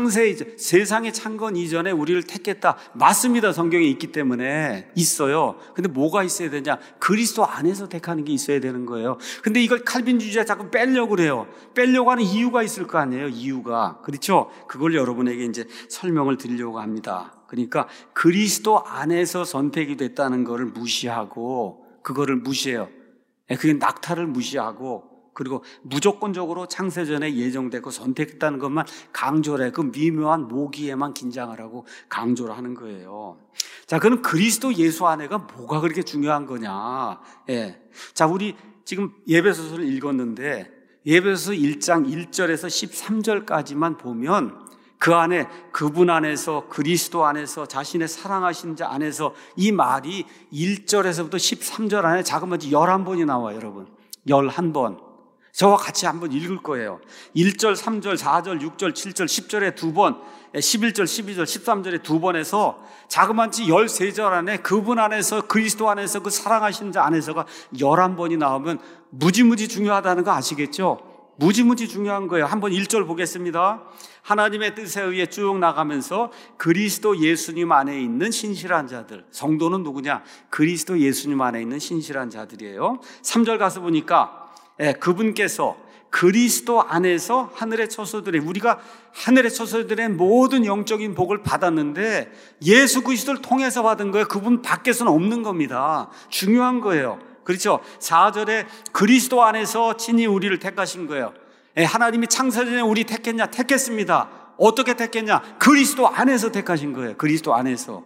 세상의 창건 이전에 우리를 택했다. 맞습니다. 성경에 있기 때문에 있어요. 근데 뭐가 있어야 되냐? 그리스도 안에서 택하는 게 있어야 되는 거예요. 근데 이걸 칼빈주의자 자꾸 빼려고 그래요. 빼려고 하는 이유가 있을 거 아니에요. 이유가. 그렇죠? 그걸 여러분에게 이제 설명을 드리려고 합니다. 그러니까 그리스도 안에서 선택이 됐다는 것을 무시하고 그거를 무시해요. 그게 낙타를 무시하고 그리고 무조건적으로 창세전에 예정되고 선택했다는 것만 강조를 해. 그 미묘한 모기에만 긴장하라고 강조를 하는 거예요. 자, 그럼 그리스도 예수 안에가 뭐가 그렇게 중요한 거냐? 자, 우리 지금 예배소서를 읽었는데 예배소서 1장 1절에서 13절까지만 보면 그 안에 그분 안에서 그리스도 안에서 자신의 사랑하신 자 안에서 이 말이 1절에서부터 13절 안에 자그마치 11번이 나와요. 여러분 11번. 저와 같이 한번 읽을 거예요. 1절, 3절, 4절, 6절, 7절, 10절에 2번, 11절, 12절, 13절에 2번에서 자그마치 13절 안에 그분 안에서 그리스도 안에서 그 사랑하신 자 안에서가 11번이 나오면 무지무지 중요하다는 거 아시겠죠? 무지무지 중요한 거예요. 한번 1절 보겠습니다. 하나님의 뜻에 의해 쭉 나가면서 그리스도 예수님 안에 있는 신실한 자들. 성도는 누구냐? 그리스도 예수님 안에 있는 신실한 자들이에요. 3절 가서 보니까 그분께서 그리스도 안에서 하늘의 처소들의 우리가 하늘의 처소들의 모든 영적인 복을 받았는데 예수 그리스도를 통해서 받은 거예요. 그분 밖에서는 없는 겁니다. 중요한 거예요. 그렇죠? 4절에 그리스도 안에서 친히 우리를 택하신 거예요. 하나님이 창세전에 우리 택했냐? 택했습니다. 어떻게 택했냐? 그리스도 안에서 택하신 거예요. 그리스도 안에서.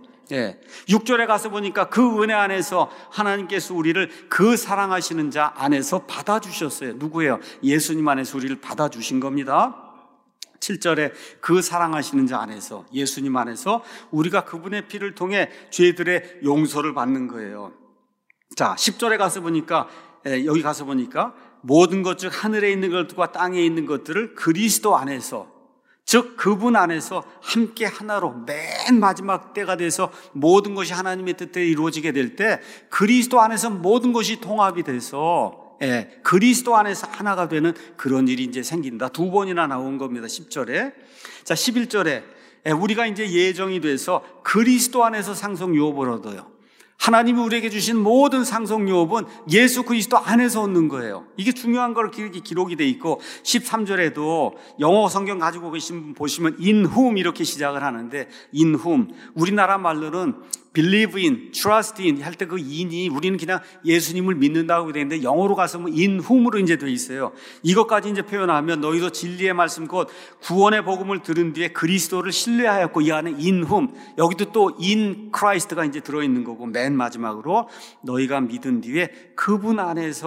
6절에 가서 보니까 그 은혜 안에서 하나님께서 우리를 그 사랑하시는 자 안에서 받아주셨어요. 누구예요? 예수님 안에서 우리를 받아주신 겁니다. 7절에 그 사랑하시는 자 안에서 예수님 안에서 우리가 그분의 피를 통해 죄들의 용서를 받는 거예요. 자, 10절에 가서 보니까 여기 가서 보니까 모든 것 즉 하늘에 있는 것과 땅에 있는 것들을 그리스도 안에서 즉 그분 안에서 함께 하나로 맨 마지막 때가 돼서 모든 것이 하나님의 뜻대로 이루어지게 될 때 그리스도 안에서 모든 것이 통합이 돼서 그리스도 안에서 하나가 되는 그런 일이 이제 생긴다. 2번이나 나온 겁니다. 10절에. 자, 11절에 우리가 이제 예정이 돼서 그리스도 안에서 상속 유업을 얻어요. 하나님이 우리에게 주신 모든 상속 유업은 예수 그리스도 안에서 얻는 거예요. 이게 중요한 걸 기록이 돼 있고 13절에도 영어 성경 가지고 계신 분 보시면 in whom 이렇게 시작을 하는데 in whom 우리나라 말로는 believe in, trust in 할 때 그 in이 우리는 그냥 예수님을 믿는다고 되어 있는데 영어로 가서 뭐 in whom으로 이제 돼 있어요. 이것까지 이제 표현하면 너희도 진리의 말씀 곧 구원의 복음을 들은 뒤에 그리스도를 신뢰하였고 이 안에 in whom 여기도 또 in Christ가 이제 들어 있는 거고 맨 마지막으로 너희가 믿은 뒤에 그분 안에서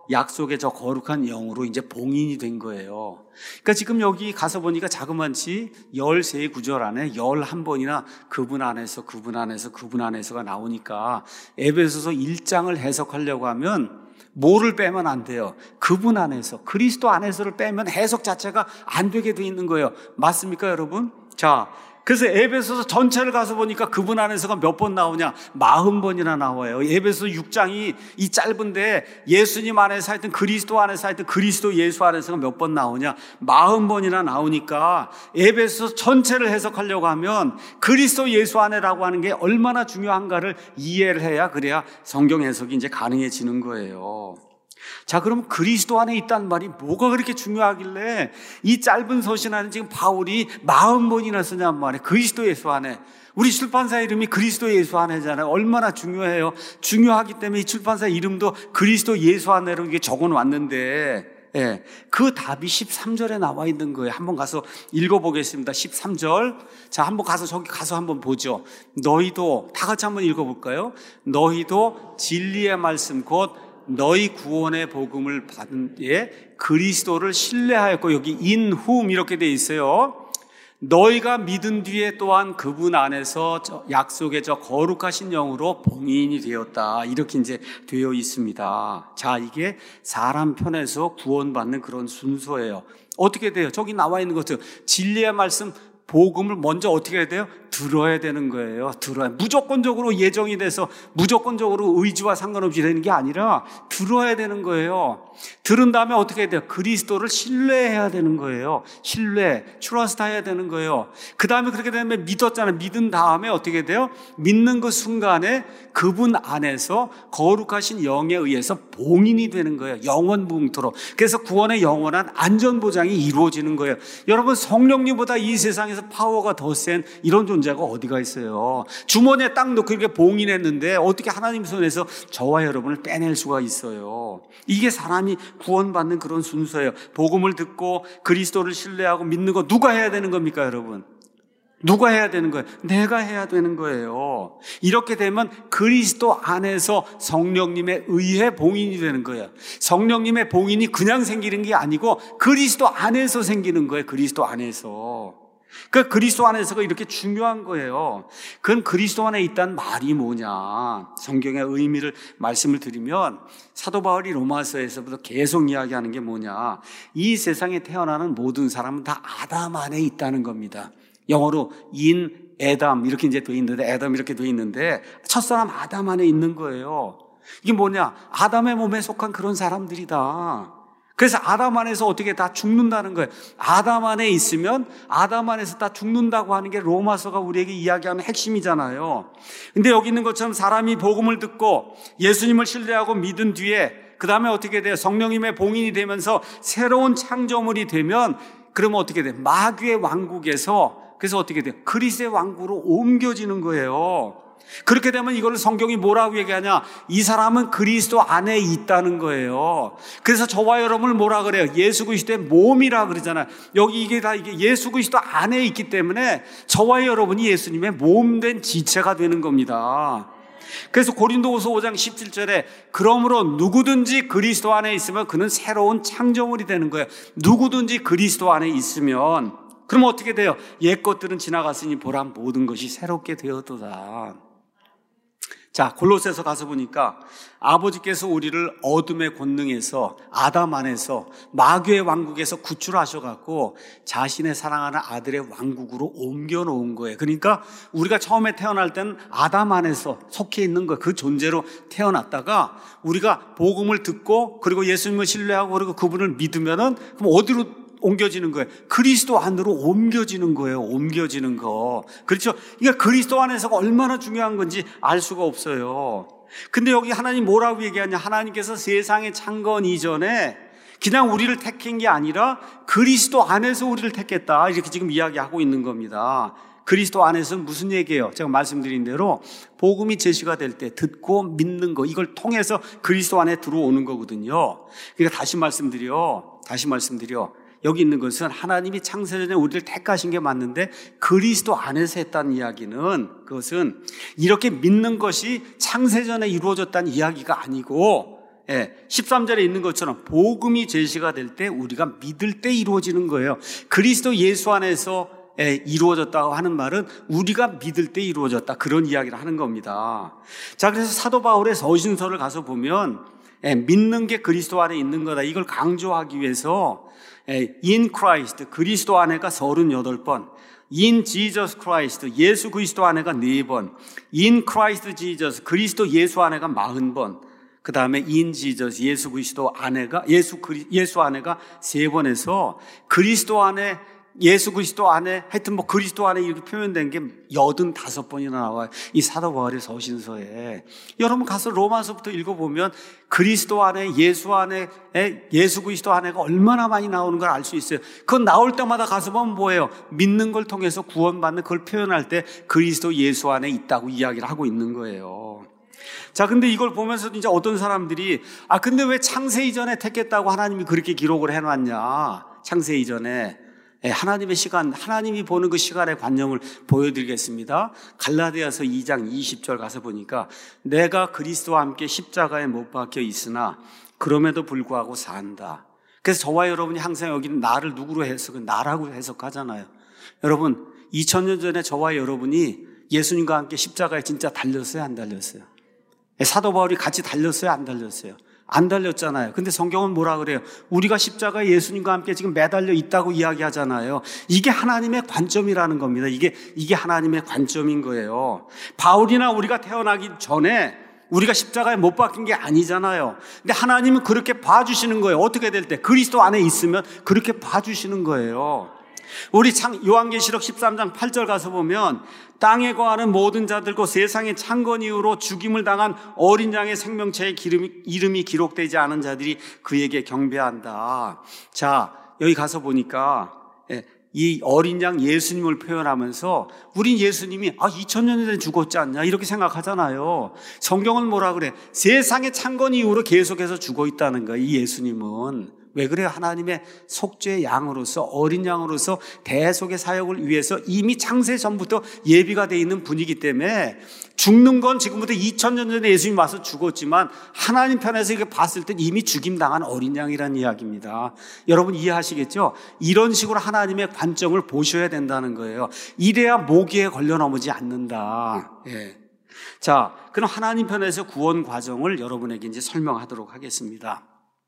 약속의 저 거룩한 영으로 이제 봉인이 된 거예요. 그러니까 지금 여기 가서 보니까 자그만치 13구절 안에 11번이나 그분 안에서 그분 안에서 그분 안에서가 나오니까 에베소서 1장을 해석하려고 하면 뭐를 빼면 안 돼요? 그분 안에서, 그리스도 안에서를 빼면 해석 자체가 안 되게 돼 있는 거예요. 맞습니까, 여러분? 자, 그래서 에베소서 전체를 가서 보니까 그분 안에서가 몇 번 나오냐? 40번이나 나와요. 에베소서 6장이 이 짧은데 예수님 안에서 하여튼 그리스도 안에서 하여튼 그리스도 예수 안에서가 몇 번 나오냐? 40번이나 나오니까 에베소서 전체를 해석하려고 하면 그리스도 예수 안에라고 하는 게 얼마나 중요한가를 이해를 해야 그래야 성경 해석이 이제 가능해지는 거예요. 자, 그럼 그리스도 안에 있다는 말이 뭐가 그렇게 중요하길래 이 짧은 서신 안에 지금 바울이 40번이나 쓰냔 말이에요. 그리스도 예수 안에. 우리 출판사 이름이 그리스도 예수 안에잖아요. 얼마나 중요해요. 중요하기 때문에 이 출판사 이름도 그리스도 예수 안에로 이게 적어놨는데, 예, 그 답이 13절에 나와 있는 거예요. 한번 가서 읽어보겠습니다. 13절. 자, 한번 가서 저기 가서 한번 보죠. 너희도, 다 같이 한번 읽어볼까요? 너희도 진리의 말씀 곧 너희 구원의 복음을 받은 뒤에 그리스도를 신뢰하였고, 여기 in whom 이렇게 돼 있어요. 너희가 믿은 뒤에 또한 그분 안에서 약속의 저 거룩하신 영으로 봉인이 되었다. 이렇게 이제 되어 있습니다. 자, 이게 사람 편에서 구원받는 그런 순서예요. 어떻게 돼요? 저기 나와 있는 것들 진리의 말씀 복음을 먼저 어떻게 해야 돼요? 들어야 되는 거예요. 들어야. 무조건적으로 예정이 돼서 무조건적으로 의지와 상관없이 되는 게 아니라 들어야 되는 거예요. 들은 다음에 어떻게 해야 돼요? 그리스도를 신뢰해야 되는 거예요. 신뢰, 트러스트 해야 되는 거예요. 그 다음에 그렇게 되면 믿었잖아요. 믿은 다음에 어떻게 돼요? 믿는 그 순간에 그분 안에서 거룩하신 영에 의해서 봉인이 되는 거예요. 영원붕토록. 그래서 구원의 영원한 안전보장이 이루어지는 거예요. 여러분, 성령님보다 이 세상에서 파워가 더 센 이런 존재가 어디가 있어요? 주머니에 딱 넣고 이렇게 봉인했는데 어떻게 하나님 손에서 저와 여러분을 빼낼 수가 있어요? 이게 사람이 구원받는 그런 순서예요. 복음을 듣고 그리스도를 신뢰하고 믿는 거 누가 해야 되는 겁니까, 여러분? 누가 해야 되는 거예요? 내가 해야 되는 거예요. 이렇게 되면 그리스도 안에서 성령님에 의해 봉인이 되는 거예요. 성령님의 봉인이 그냥 생기는 게 아니고 그리스도 안에서 생기는 거예요. 그리스도 안에서. 그러니까 그리스도 안에서가 이렇게 중요한 거예요. 그건 그리스도 안에 있다는 말이 뭐냐? 성경의 의미를 말씀을 드리면 사도 바울이 로마서에서부터 계속 이야기하는 게 뭐냐? 이 세상에 태어나는 모든 사람은 다 아담 안에 있다는 겁니다. 영어로 in Adam 이렇게 이제 돼 있는데, Adam 이렇게 돼 있는데 첫사람 아담 안에 있는 거예요. 이게 뭐냐? 아담의 몸에 속한 그런 사람들이다. 그래서 아담 안에서 어떻게 다 죽는다는 거예요. 아담 안에 있으면 아담 안에서 다 죽는다고 하는 게 로마서가 우리에게 이야기하는 핵심이잖아요. 근데 여기 있는 것처럼 사람이 복음을 듣고 예수님을 신뢰하고 믿은 뒤에 그 다음에 어떻게 돼요? 성령님의 봉인이 되면서 새로운 창조물이 되면 그러면 어떻게 돼요? 마귀의 왕국에서 그래서 어떻게 돼요? 그리스도의 왕국으로 옮겨지는 거예요. 그렇게 되면 이걸 성경이 뭐라고 얘기하냐? 이 사람은 그리스도 안에 있다는 거예요. 그래서 저와 여러분을 뭐라 그래요? 예수 그리스도의 몸이라 그러잖아요. 여기 이게 다 이게 예수 그리스도 안에 있기 때문에 저와 여러분이 예수님의 몸된 지체가 되는 겁니다. 그래서 고린도후서 5장 17절에 그러므로 누구든지 그리스도 안에 있으면 그는 새로운 창조물이 되는 거예요. 누구든지 그리스도 안에 있으면 그럼 어떻게 돼요? 옛 것들은 지나갔으니 보라 모든 것이 새롭게 되었도다. 자, 골로새서 가서 보니까 아버지께서 우리를 어둠의 권능에서 아담 안에서 마귀의 왕국에서 구출하셔갖고 자신의 사랑하는 아들의 왕국으로 옮겨놓은 거예요. 그러니까 우리가 처음에 태어날 때는 아담 안에서 속해 있는 거예요. 그 존재로 태어났다가 우리가 복음을 듣고 그리고 예수님을 신뢰하고 그리고 그분을 믿으면은 그럼 어디로 옮겨지는 거예요? 그리스도 안으로 옮겨지는 거예요. 옮겨지는 거. 그렇죠? 그러니까 그리스도 안에서가 얼마나 중요한 건지 알 수가 없어요. 근데 여기 하나님 뭐라고 얘기하냐? 하나님께서 세상의 창건 이전에 그냥 우리를 택한 게 아니라 그리스도 안에서 우리를 택했다. 이렇게 지금 이야기하고 있는 겁니다. 그리스도 안에서는 무슨 얘기예요? 제가 말씀드린 대로 복음이 제시가 될 때 듣고 믿는 거, 이걸 통해서 그리스도 안에 들어오는 거거든요. 그러니까 다시 말씀드려. 여기 있는 것은 하나님이 창세전에 우리를 택하신 게 맞는데 그리스도 안에서 했다는 이야기는 그것은 이렇게 믿는 것이 창세전에 이루어졌다는 이야기가 아니고 13절에 있는 것처럼 복음이 제시가 될 때 우리가 믿을 때 이루어지는 거예요. 그리스도 예수 안에서 이루어졌다고 하는 말은 우리가 믿을 때 이루어졌다, 그런 이야기를 하는 겁니다. 자, 그래서 사도 바울의 서신서를 가서 보면 믿는 게 그리스도 안에 있는 거다, 이걸 강조하기 위해서 in Christ, 그리스도 안에가 38번, in Jesus Christ, 예수 그리스도 안에가 4번, in Christ Jesus, 그리스도 예수 안에가 40번, 그 다음에 in Jesus, 예수 그리스도 안에가 예수 안에가 3번에서 그리스도 안에, 예수 그리스도 안에, 하여튼 뭐 그리스도 안에 이렇게 표현된 게 85번이나 나와요, 이 사도 바울의 서신서에. 여러분 가서 로마서부터 읽어보면 그리스도 안에, 예수 안에, 예수 그리스도 안에가 얼마나 많이 나오는 걸 알 수 있어요. 그건 나올 때마다 가서 보면 뭐예요? 믿는 걸 통해서 구원받는, 그걸 표현할 때 그리스도 예수 안에 있다고 이야기를 하고 있는 거예요. 자, 근데 이걸 보면서 이제 어떤 사람들이 근데 왜 창세 이전에 택했다고 하나님이 그렇게 기록을 해놨냐? 창세 이전에 하나님의 시간, 하나님이 보는 그 시간의 관념을 보여드리겠습니다. 갈라디아서 2장 20절 가서 보니까 내가 그리스도와 함께 십자가에 못 박혀 있으나 그럼에도 불구하고 산다. 그래서 저와 여러분이 항상 여기는 나를 누구로 해석은 나라고 해석하잖아요. 여러분 2000년 전에 저와 여러분이 예수님과 함께 십자가에 진짜 달렸어요, 안 달렸어요? 사도 바울이 같이 달렸어요, 안 달렸어요? 안 달렸잖아요. 근데 성경은 뭐라 그래요? 우리가 십자가에 예수님과 함께 지금 매달려 있다고 이야기하잖아요. 이게 하나님의 관점이라는 겁니다. 이게 하나님의 관점인 거예요. 바울이나 우리가 태어나기 전에 우리가 십자가에 못 박힌 게 아니잖아요. 근데 하나님은 그렇게 봐주시는 거예요. 어떻게 될 때? 그리스도 안에 있으면 그렇게 봐주시는 거예요. 우리 요한계시록 13장 8절 가서 보면 땅에 거하는 모든 자들과 세상의 창건 이후로 죽임을 당한 어린 양의 생명체의 이름이 기록되지 않은 자들이 그에게 경배한다. 자, 여기 가서 보니까 이 어린 양 예수님을 표현하면서 우린 예수님이 2000년 전에 죽었지 않냐 이렇게 생각하잖아요. 성경은 뭐라 그래? 세상의 창건 이후로 계속해서 죽어 있다는 거예요. 이 예수님은. 왜 그래요? 하나님의 속죄의 양으로서, 어린 양으로서 대속의 사역을 위해서 이미 창세 전부터 예비가 되어 있는 분이기 때문에 죽는 건 지금부터 2000년 전에 예수님 와서 죽었지만 하나님 편에서 이렇게 봤을 때 이미 죽임당한 어린 양이라는 이야기입니다. 여러분 이해하시겠죠? 이런 식으로 하나님의 관점을 보셔야 된다는 거예요. 이래야 모기에 걸려 넘어지지 않는다. 자, 그럼 하나님 편에서 구원 과정을 여러분에게 이제 설명하도록 하겠습니다.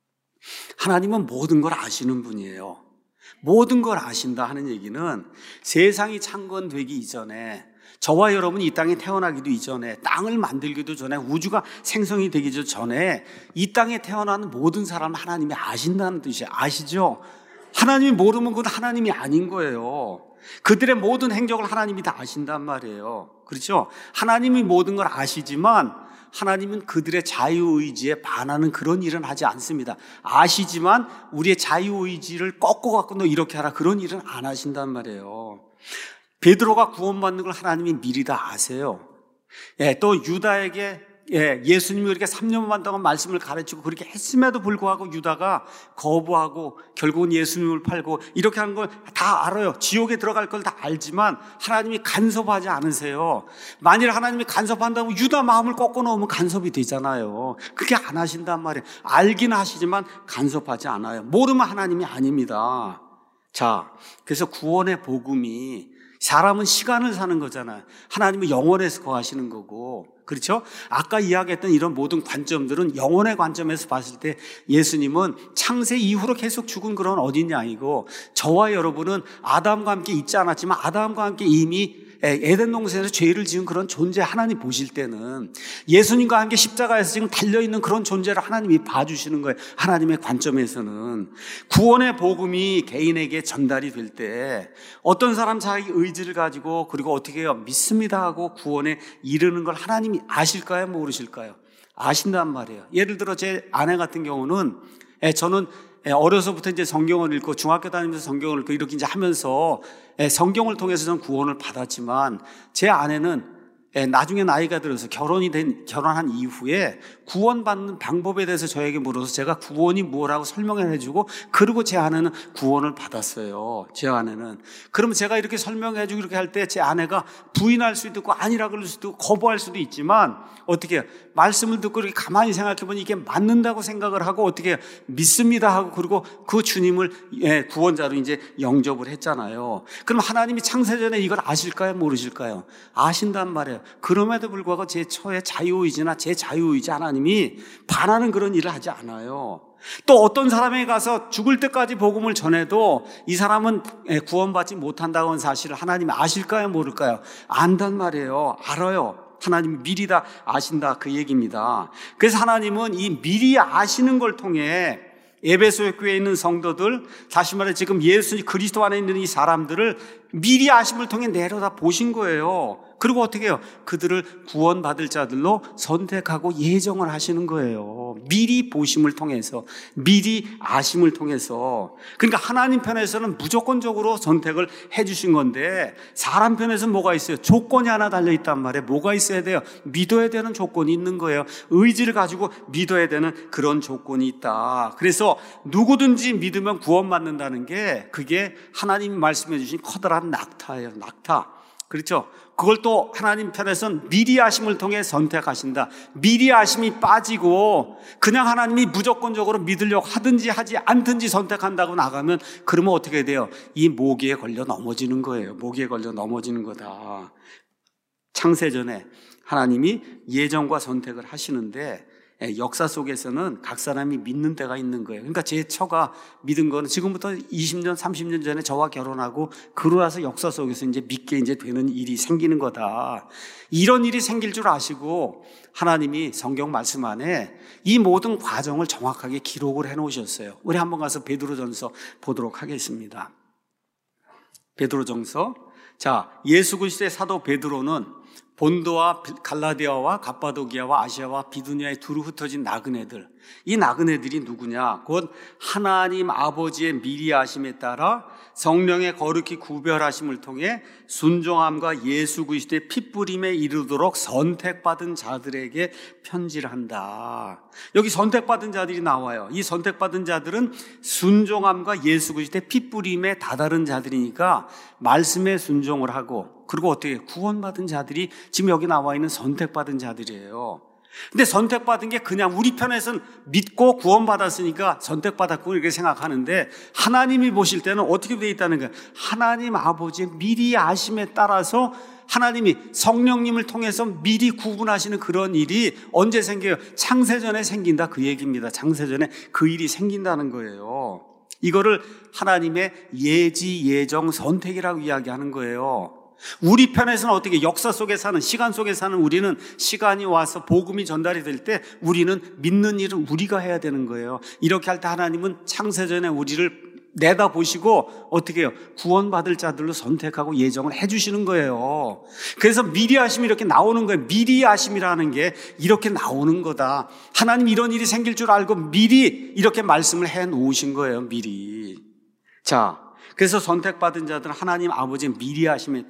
하나님은 모든 걸 아시는 분이에요. 모든 걸 아신다 하는 얘기는 세상이 창건되기 이전에, 저와 여러분이 이 땅에 태어나기도 이전에, 땅을 만들기도 전에, 우주가 생성이 되기 전에 이 땅에 태어나는 모든 사람을 하나님이 아신다는 뜻이에요. 아시죠? 하나님이 모르면 그건 하나님이 아닌 거예요. 그들의 모든 행적을 하나님이 다 아신단 말이에요. 그렇죠? 하나님이 모든 걸 아시지만 하나님은 그들의 자유의지에 반하는 그런 일은 하지 않습니다. 아시지만 우리의 자유의지를 꺾어갖고 너 이렇게 하라, 그런 일은 안 하신단 말이에요. 베드로가 구원받는 걸 하나님이 미리 다 아세요. 또 유다에게 예수님이 그렇게 3년 동안 말씀을 가르치고 그렇게 했음에도 불구하고 유다가 거부하고 결국은 예수님을 팔고 이렇게 하는 걸 다 알아요. 지옥에 들어갈 걸 다 알지만 하나님이 간섭하지 않으세요. 만일 하나님이 간섭한다고 유다 마음을 꺾어 놓으면 간섭이 되잖아요. 그렇게 안 하신단 말이에요. 알긴 하시지만 간섭하지 않아요. 모르면 하나님이 아닙니다. 자, 그래서 구원의 복음이, 사람은 시간을 사는 거잖아요. 하나님은 영원에서 거하시는 거고, 그렇죠? 아까 이야기했던 이런 모든 관점들은 영혼의 관점에서 봤을 때 예수님은 창세 이후로 계속 죽은 그런 어린 양이고, 저와 여러분은 아담과 함께 있지 않았지만 아담과 함께 이미 에덴 동산에서 죄를 지은 그런 존재, 하나님 보실 때는 예수님과 함께 십자가에서 지금 달려있는 그런 존재를 하나님이 봐주시는 거예요. 하나님의 관점에서는. 구원의 복음이 개인에게 전달이 될 때 어떤 사람 자기 의지를 가지고 그리고 어떻게 해요? 믿습니다 하고 구원에 이르는 걸 하나님이 아실까요? 모르실까요? 아신단 말이에요. 예를 들어 제 아내 같은 경우는 저는 어려서부터 이제 성경을 읽고 중학교 다니면서 성경을 읽고 이렇게 이제 하면서 성경을 통해서 저는 구원을 받았지만 제 아내는 나중에 나이가 들어서 결혼한 이후에 구원받는 방법에 대해서 저에게 물어서 제가 구원이 뭐라고 설명을 해주고, 그리고 제 아내는 구원을 받았어요. 제 아내는. 그러면 제가 이렇게 설명해주고 이렇게 할 때 제 아내가 부인할 수도 있고 아니라 그럴 수도 있고 거부할 수도 있지만, 어떻게 해요? 말씀을 듣고 이렇게 가만히 생각해보니 이게 맞는다고 생각을 하고, 어떻게 해요? 믿습니다 하고, 그리고 그 주님을 구원자로 이제 영접을 했잖아요. 그럼 하나님이 창세전에 이걸 아실까요? 모르실까요? 아신단 말이에요. 그럼에도 불구하고 제 처의 자유의지나 제 자유의지 하나님이 반하는 그런 일을 하지 않아요. 또 어떤 사람에 가서 죽을 때까지 복음을 전해도 이 사람은 구원받지 못한다고 하는 사실을 하나님이 아실까요? 모를까요? 안단 말이에요. 알아요. 하나님이 미리 다 아신다, 그 얘기입니다. 그래서 하나님은 이 미리 아시는 걸 통해 에베소 교회에 있는 성도들, 다시 말해 지금 예수 그리스도 안에 있는 이 사람들을 미리 아심을 통해 내려다 보신 거예요. 그리고 어떻게 해요? 그들을 구원받을 자들로 선택하고 예정을 하시는 거예요. 미리 보심을 통해서, 미리 아심을 통해서. 그러니까 하나님 편에서는 무조건적으로 선택을 해주신 건데, 사람 편에서는 뭐가 있어요? 조건이 하나 달려있단 말이에요. 뭐가 있어야 돼요? 믿어야 되는 조건이 있는 거예요. 의지를 가지고 믿어야 되는 그런 조건이 있다. 그래서 누구든지 믿으면 구원받는다는 게, 그게 하나님이 말씀해 주신 커다란 낙타예요. 낙타. 그렇죠? 그걸 또 하나님 편에서는 미리 아심을 통해 선택하신다. 미리 아심이 빠지고 그냥 하나님이 무조건적으로 믿으려고 하든지 하지 않든지 선택한다고 나가면, 그러면 어떻게 돼요? 이 모기에 걸려 넘어지는 거예요. 모기에 걸려 넘어지는 거다. 창세전에 하나님이 예정과 선택을 하시는데, 역사 속에서는 각 사람이 믿는 때가 있는 거예요. 그러니까 제 처가 믿은 거는 지금부터 20년, 30년 전에 저와 결혼하고 그러고 나서 역사 속에서 이제 믿게 이제 되는 일이 생기는 거다. 이런 일이 생길 줄 아시고 하나님이 성경 말씀 안에 이 모든 과정을 정확하게 기록을 해 놓으셨어요. 우리 한번 가서 베드로전서 보도록 하겠습니다. 베드로전서. 자, 예수 그리스도의 사도 베드로는 본도와 갈라디아와 갑바도기아와 아시아와 비두니아에 두루 흩어진 나그네들, 이 나그네들이 누구냐? 곧 하나님 아버지의 미리 아심에 따라 성령의 거룩히 구별하심을 통해 순종함과 예수 그리스도의 핏부림에 이르도록 선택받은 자들에게 편지를 한다. 여기 선택받은 자들이 나와요. 이 선택받은 자들은 순종함과 예수 그리스도의 핏부림에 다다른 자들이니까 말씀에 순종을 하고, 그리고 어떻게 구원받은 자들이 지금 여기 나와 있는 선택받은 자들이에요. 근데 선택받은 게 그냥 우리 편에서는 믿고 구원받았으니까 선택받았고 이렇게 생각하는데, 하나님이 보실 때는 어떻게 되어 있다는 거예요? 하나님 아버지의 미리 아심에 따라서 하나님이 성령님을 통해서 미리 구분하시는 그런 일이 언제 생겨요? 창세전에 생긴다, 그 얘기입니다. 창세전에 그 일이 생긴다는 거예요. 이거를 하나님의 예지, 예정, 선택이라고 이야기하는 거예요. 우리 편에서는 어떻게 역사 속에 사는, 시간 속에 사는 우리는 시간이 와서 복음이 전달이 될 때 우리는 믿는 일을 우리가 해야 되는 거예요. 이렇게 할 때 하나님은 창세전에 우리를 내다보시고 어떻게 해요? 구원받을 자들로 선택하고 예정을 해주시는 거예요. 그래서 미리 아심이 이렇게 나오는 거예요. 미리 아심이라는 게 이렇게 나오는 거다. 하나님 이런 일이 생길 줄 알고 미리 이렇게 말씀을 해 놓으신 거예요. 미리. 자, 그래서 선택받은 자들은 하나님 아버지의 미리 아심에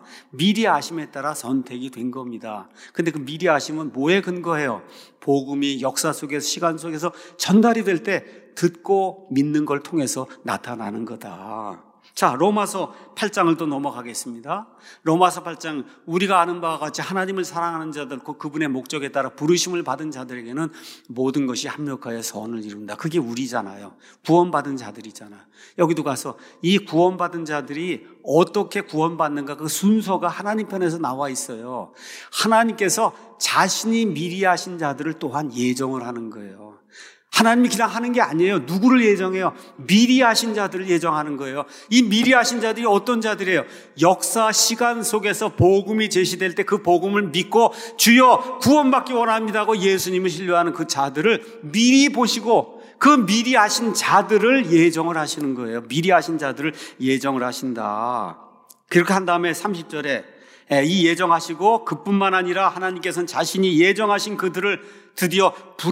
따라 선택이 된 겁니다. 근데 그 미리 아심은 뭐에 근거해요? 복음이 역사 속에서, 시간 속에서 전달이 될 때 듣고 믿는 걸 통해서 나타나는 거다. 자, 로마서 8장을 또 넘어가겠습니다. 로마서 8장, 우리가 아는 바와 같이 하나님을 사랑하는 자들, 그분의 목적에 따라 부르심을 받은 자들에게는 모든 것이 합력하여 선을 이룬다. 그게 우리잖아요. 구원받은 자들이잖아요. 여기도 가서 이 구원받은 자들이 어떻게 구원받는가, 그 순서가 하나님 편에서 나와 있어요. 하나님께서 자신이 미리 하신 자들을 또한 예정을 하는 거예요. 하나님이 그냥 하는 게 아니에요. 누구를 예정해요? 미리 하신 자들을 예정하는 거예요. 이 미리 하신 자들이 어떤 자들이에요? 역사 시간 속에서 복음이 제시될 때 그 복음을 믿고 주여 구원받기 원합니다 하고 예수님을 신뢰하는 그 자들을 미리 보시고, 그 미리 하신 자들을 예정을 하시는 거예요. 미리 하신 자들을 예정을 하신다. 그렇게 한 다음에 30절에 이 예정하시고, 그뿐만 아니라 하나님께서는 자신이 예정하신 그들을 드디어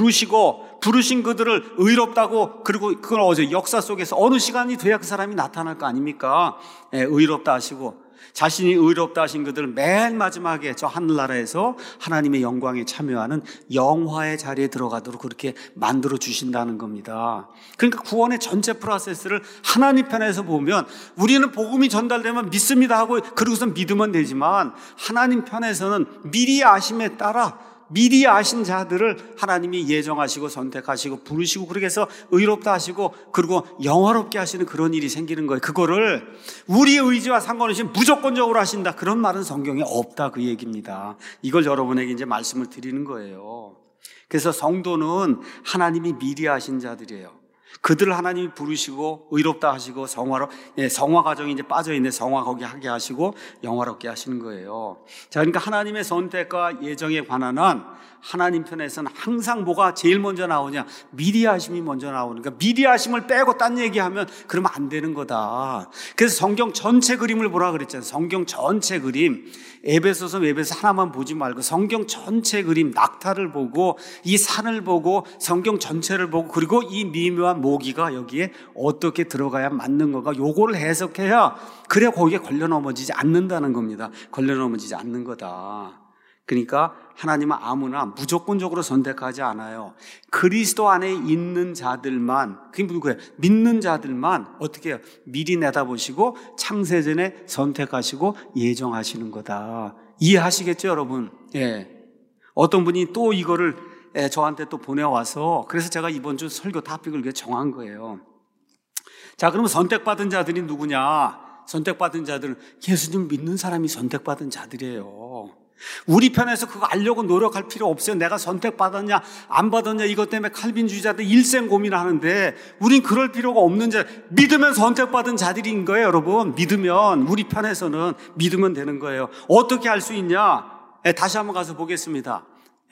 부르신 그들을 의롭다고, 그리고 그걸 역사 속에서 어느 시간이 돼야 그 사람이 나타날 거 아닙니까? 의롭다 하시고, 자신이 의롭다 하신 그들을 맨 마지막에 저 하늘나라에서 하나님의 영광에 참여하는 영화의 자리에 들어가도록 그렇게 만들어 주신다는 겁니다. 그러니까 구원의 전체 프로세스를 하나님 편에서 보면 우리는 복음이 전달되면 믿습니다 하고 그러고서 믿으면 되지만, 하나님 편에서는 미리 아심에 따라 미리 아신 자들을 하나님이 예정하시고 선택하시고 부르시고 그렇게 해서 의롭다 하시고 그리고 영화롭게 하시는 그런 일이 생기는 거예요. 그거를 우리의 의지와 상관없이 무조건적으로 하신다, 그런 말은 성경에 없다, 그 얘기입니다. 이걸 여러분에게 이제 말씀을 드리는 거예요. 그래서 성도는 하나님이 미리 하신 자들이에요. 그들을 하나님이 부르시고 의롭다 하시고 성화 과정이 이제 빠져있네. 성화 거기 하게 하시고 영화롭게 하시는 거예요. 자, 그러니까 하나님의 선택과 예정에 관한 한 하나님 편에서는 항상 뭐가 제일 먼저 나오냐? 미리 하심이 먼저 나오니까 미리 하심을 빼고 딴 얘기하면 그러면 안 되는 거다. 그래서 성경 전체 그림을 보라 그랬잖아요. 성경 전체 그림. 에베소서 하나만 보지 말고 성경 전체 그림, 낙타를 보고 이 산을 보고 성경 전체를 보고 그리고 이 미묘한 모기가 여기에 어떻게 들어가야 맞는 건가, 요거를 해석해야 그래야 거기에 걸려 넘어지지 않는다는 겁니다. 걸려 넘어지지 않는 거다. 그러니까 하나님은 아무나 무조건적으로 선택하지 않아요. 그리스도 안에 있는 자들만, 그게 누구예요? 믿는 자들만 어떻게 해요? 미리 내다보시고 창세전에 선택하시고 예정하시는 거다. 이해하시겠죠, 여러분? 예. 어떤 분이 또 이거를 저한테 또 보내와서, 그래서 제가 이번 주 설교 토픽을 정한 거예요. 자, 그러면 선택받은 자들이 누구냐? 선택받은 자들은 예수님 믿는 사람이 선택받은 자들이에요. 우리 편에서 그거 알려고 노력할 필요 없어요. 내가 선택받았냐 안 받았냐 이것 때문에 칼빈주의자들 일생 고민을 하는데, 우린 그럴 필요가 없는 자, 믿으면 선택받은 자들인 거예요. 여러분, 믿으면, 우리 편에서는 믿으면 되는 거예요. 어떻게 알 수 있냐? 다시 한번 가서 보겠습니다.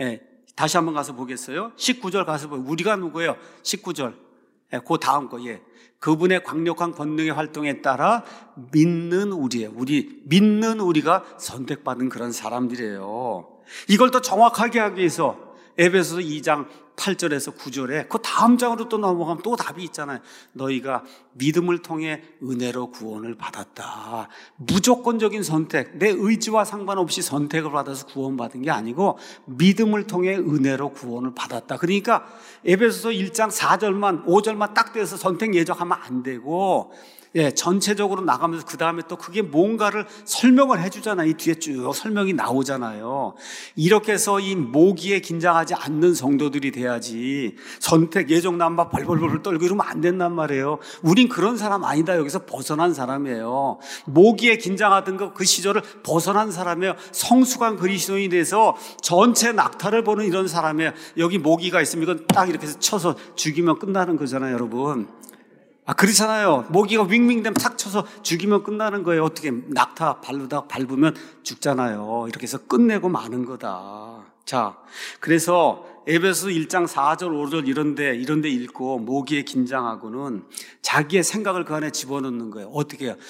다시 한번 가서 보겠어요. 19절 가서 보세요. 우리가 누구예요? 19절. 그 다음 거. 그분의 강력한 권능의 활동에 따라 믿는 우리예요. 믿는 우리가 선택받은 그런 사람들이에요. 이걸 더 정확하게 하기 위해서 에베소서 2장 8절에서 9절에 그 다음 장으로 또 넘어가면 또 답이 있잖아요. 너희가 믿음을 통해 은혜로 구원을 받았다. 무조건적인 선택, 내 의지와 상관없이 선택을 받아서 구원받은 게 아니고 믿음을 통해 은혜로 구원을 받았다. 그러니까 에베소서 1장 4절만 5절만 딱 떼서 선택 예정하면 안 되고, 전체적으로 나가면서 그 다음에 또 그게 뭔가를 설명을 해주잖아요. 이 뒤에 쭉 설명이 나오잖아요. 이렇게 해서 이 모기에 긴장하지 않는 성도들이 돼야지, 선택 예정 나면 막 벌벌벌 떨고 이러면 안 된단 말이에요. 우린 그런 사람 아니다. 여기서 벗어난 사람이에요. 모기에 긴장하던 그 시절을 벗어난 사람이에요. 성숙한 그리스도인이 돼서 전체 낙타를 보는 이런 사람이에요. 여기 모기가 있으면 이건 딱 이렇게 해서 쳐서 죽이면 끝나는 거잖아요, 여러분. 그렇잖아요. 모기가 윙윙되면 탁 쳐서 죽이면 끝나는 거예요. 어떻게 낙타 밟으면 죽잖아요. 이렇게 해서 끝내고 마는 거다. 자, 그래서 에베소 1장 4절 5절 이런데 읽고 모기에 긴장하고는 자기의 생각을 그 안에 집어넣는 거예요. 어떻게 해요?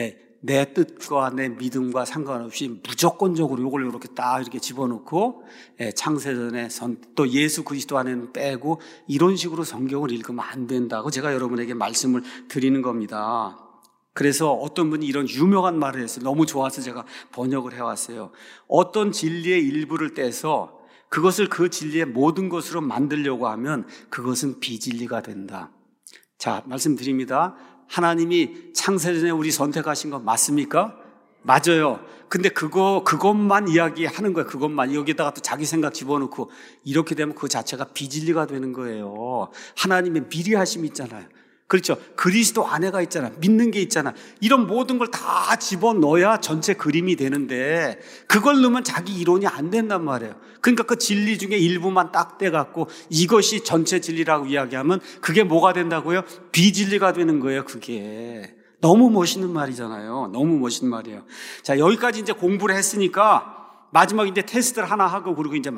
내 뜻과 내 믿음과 상관없이 무조건적으로 이걸 이렇게 딱 이렇게 집어넣고, 창세전에 또 예수 그리스도 안에는 빼고, 이런 식으로 성경을 읽으면 안 된다고 제가 여러분에게 말씀을 드리는 겁니다. 그래서 어떤 분이 이런 유명한 말을 했어요. 너무 좋아서 제가 번역을 해왔어요. 어떤 진리의 일부를 떼서 그것을 그 진리의 모든 것으로 만들려고 하면 그것은 비진리가 된다. 자, 말씀드립니다. 하나님이 창세전에 우리 선택하신 거 맞습니까? 맞아요. 근데 그것만 이야기하는 거예요. 그것만. 여기다가 또 자기 생각 집어넣고 이렇게 되면 그 자체가 비진리가 되는 거예요. 하나님의 미리 하심이 있잖아요. 그렇죠. 그리스도 안에가 있잖아. 믿는 게 있잖아. 이런 모든 걸 다 집어넣어야 전체 그림이 되는데, 그걸 넣으면 자기 이론이 안 된단 말이에요. 그러니까 그 진리 중에 일부만 딱 떼갖고 이것이 전체 진리라고 이야기하면 그게 뭐가 된다고요? 비진리가 되는 거예요. 그게 너무 멋있는 말이잖아요. 너무 멋있는 말이에요. 자, 여기까지 이제 공부를 했으니까 마지막 이제 테스트를 하나 하고 그리고 이제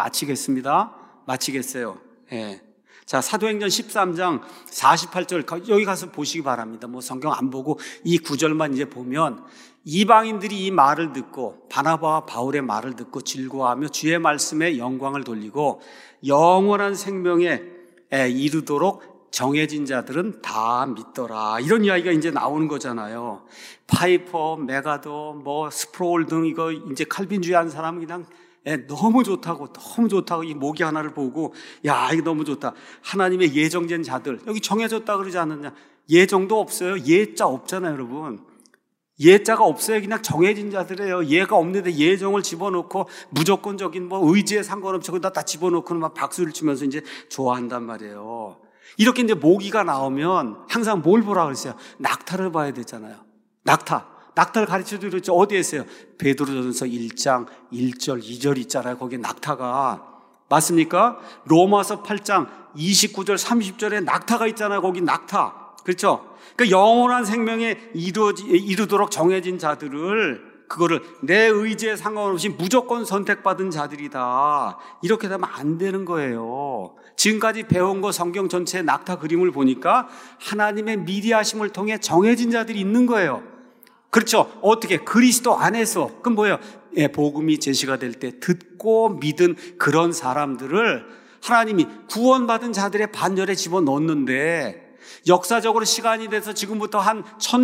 마치겠어요. 자, 사도행전 13장 48절 여기 가서 보시기 바랍니다. 성경 안 보고 이 구절만 이제 보면, 이방인들이 이 말을 듣고 바나바와 바울의 말을 듣고 즐거워하며 주의 말씀에 영광을 돌리고 영원한 생명에 이르도록 정해진 자들은 다 믿더라. 이런 이야기가 이제 나오는 거잖아요. 파이퍼, 메가더, 스프롤 등 이거 이제 칼빈주의한 사람은 그냥 너무 좋다고 이 모기 하나를 보고 야, 이거 너무 좋다. 하나님의 예정된 자들, 여기 정해졌다 그러지 않느냐. 예정도 없어요. 예자 없잖아요, 여러분. 예자가 없어요. 그냥 정해진 자들이에요. 예가 없는데 예정을 집어넣고 무조건적인 의지에 상관없이 거기다 다 집어넣고는 막 박수를 치면서 이제 좋아한단 말이에요. 이렇게 이제 모기가 나오면 항상 뭘 보라 그랬어요? 낙타를 봐야 되잖아요. 낙타를 가르쳐도 그렇죠. 어디에 있어요? 베드로전서 1장 1절 2절 있잖아요. 거기에 낙타가 맞습니까? 로마서 8장 29절 30절에 낙타가 있잖아요. 거기 낙타. 그렇죠? 그 영원한 생명에 이르도록 정해진 자들을 그거를 내 의지에 상관없이 무조건 선택받은 자들이다. 이렇게 되면 안 되는 거예요. 지금까지 배운 거 성경 전체의 낙타 그림을 보니까 하나님의 미리 하심을 통해 정해진 자들이 있는 거예요. 그렇죠? 어떻게? 그리스도 안에서. 그럼 뭐예요? 복음이 제시가 될 때 듣고 믿은 그런 사람들을 하나님이 구원받은 자들의 반열에 집어넣었는데 역사적으로 시간이 돼서 지금부터 한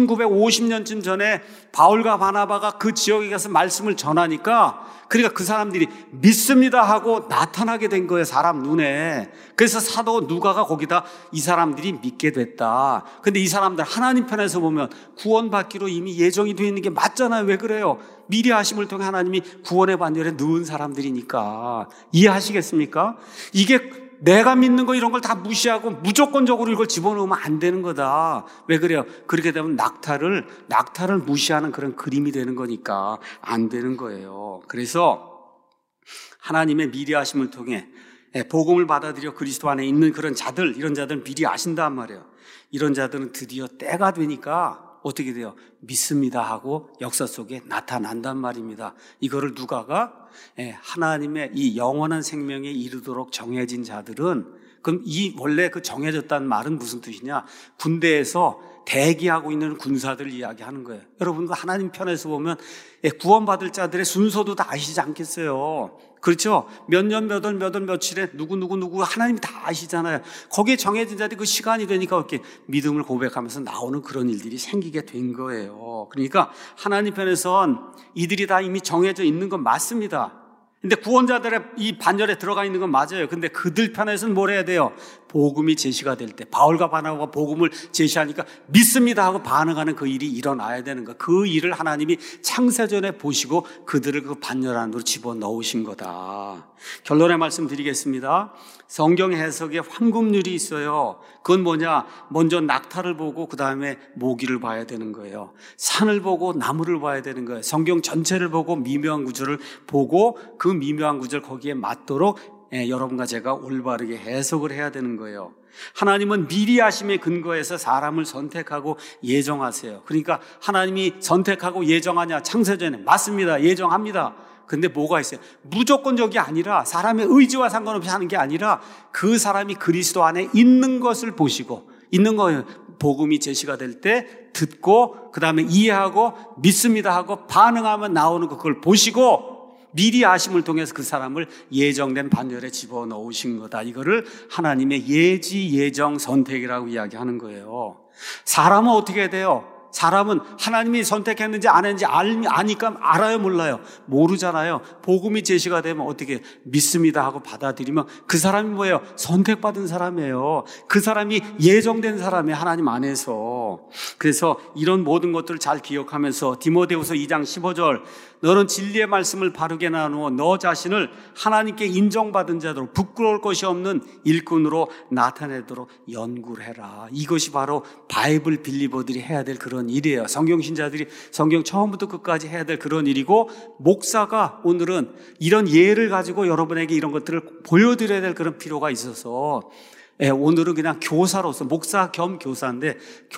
1950년쯤 전에 바울과 바나바가 그 지역에 가서 말씀을 전하니까 그러니까 그 사람들이 믿습니다 하고 나타나게 된 거예요, 사람 눈에. 그래서 사도 누가가 거기다 이 사람들이 믿게 됐다. 근데 이 사람들 하나님 편에서 보면 구원받기로 이미 예정이 되어 있는 게 맞잖아요. 왜 그래요? 미리 하심을 통해 하나님이 구원의 반열에 넣은 사람들이니까. 이해하시겠습니까? 이게 내가 믿는 거 이런 걸 다 무시하고 무조건적으로 이걸 집어넣으면 안 되는 거다. 왜 그래요? 그렇게 되면 낙타를 무시하는 그런 그림이 되는 거니까 안 되는 거예요. 그래서 하나님의 미리 하심을 통해 복음을 받아들여 그리스도 안에 있는 그런 자들, 이런 자들은 미리 아신단 말이에요. 이런 자들은 드디어 때가 되니까 어떻게 돼요? 믿습니다 하고 역사 속에 나타난단 말입니다. 이거를 누가가 하나님의 이 영원한 생명에 이르도록 정해진 자들은, 그럼 이 원래 그 정해졌다는 말은 무슨 뜻이냐? 군대에서 대기하고 있는 군사들을 이야기하는 거예요. 여러분도 하나님 편에서 보면 구원받을 자들의 순서도 다 아시지 않겠어요? 그렇죠? 몇 년, 몇 월, 몇 월, 며칠에 누구 하나님이 다 아시잖아요. 거기에 정해진 자들이 그 시간이 되니까 이렇게 믿음을 고백하면서 나오는 그런 일들이 생기게 된 거예요. 그러니까 하나님 편에선 이들이 다 이미 정해져 있는 건 맞습니다. 근데 구원자들의 이 반열에 들어가 있는 건 맞아요. 근데 그들 편에서는 뭘 해야 돼요? 복음이 제시가 될 때 바울과 바나바가 복음을 제시하니까 믿습니다 하고 반응하는 그 일이 일어나야 되는 거. 그 일을 하나님이 창세전에 보시고 그들을 그 반열 안으로 집어넣으신 거다. 결론의 말씀 드리겠습니다. 성경 해석에 황금률이 있어요. 그건 뭐냐? 먼저 낙타를 보고 그 다음에 모기를 봐야 되는 거예요. 산을 보고 나무를 봐야 되는 거예요. 성경 전체를 보고 미묘한 구절을 보고 그 미묘한 구절 거기에 맞도록 여러분과 제가 올바르게 해석을 해야 되는 거예요. 하나님은 미리 하심에 근거해서 사람을 선택하고 예정하세요. 그러니까 하나님이 선택하고 예정하냐? 창세전에 맞습니다. 예정합니다. 근데 뭐가 있어요? 무조건적이 아니라 사람의 의지와 상관없이 하는 게 아니라 그 사람이 그리스도 안에 있는 것을 보시고 있는 거예요. 복음이 제시가 될 때 듣고 그 다음에 이해하고 믿습니다 하고 반응하면 나오는 거 그걸 보시고 미리 아심을 통해서 그 사람을 예정된 반열에 집어넣으신 거다. 이거를 하나님의 예지 예정 선택이라고 이야기하는 거예요. 사람은 어떻게 해야 돼요? 사람은 하나님이 선택했는지 안 했는지 아니까 알아요, 몰라요? 모르잖아요. 복음이 제시가 되면 어떻게 믿습니다 하고 받아들이면 그 사람이 뭐예요? 선택받은 사람이에요. 그 사람이 예정된 사람이에요, 하나님 안에서. 그래서 이런 모든 것들을 잘 기억하면서 디모데후서 2장 15절 너는 진리의 말씀을 바르게 나누어 너 자신을 하나님께 인정받은 자로 부끄러울 것이 없는 일꾼으로 나타내도록 연구를 해라. 이것이 바로 바이블 빌리버들이 해야 될 그런 일이에요. 성경 신자들이 성경 처음부터 끝까지 해야 될 그런 일이고, 목사가 오늘은 이런 예를 가지고 여러분에게 이런 것들을 보여드려야 될 그런 필요가 있어서 오늘은 그냥 교사로서, 목사 겸 교사인데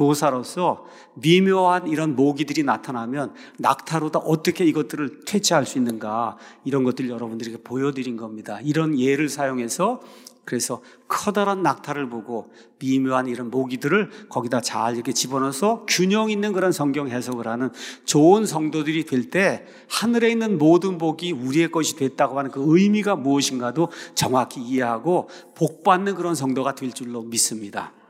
교사로서 미묘한 이런 모기들이 나타나면 낙타로다 어떻게 이것들을 퇴치할 수 있는가, 이런 것들 여러분들에게 보여드린 겁니다. 이런 예를 사용해서 그래서 커다란 낙타를 보고 미묘한 이런 모기들을 거기다 잘 이렇게 집어넣어서 균형 있는 그런 성경 해석을 하는 좋은 성도들이 될 때 하늘에 있는 모든 복이 우리의 것이 됐다고 하는 그 의미가 무엇인가도 정확히 이해하고 복받는 그런 성도가 될 줄로 믿습니다.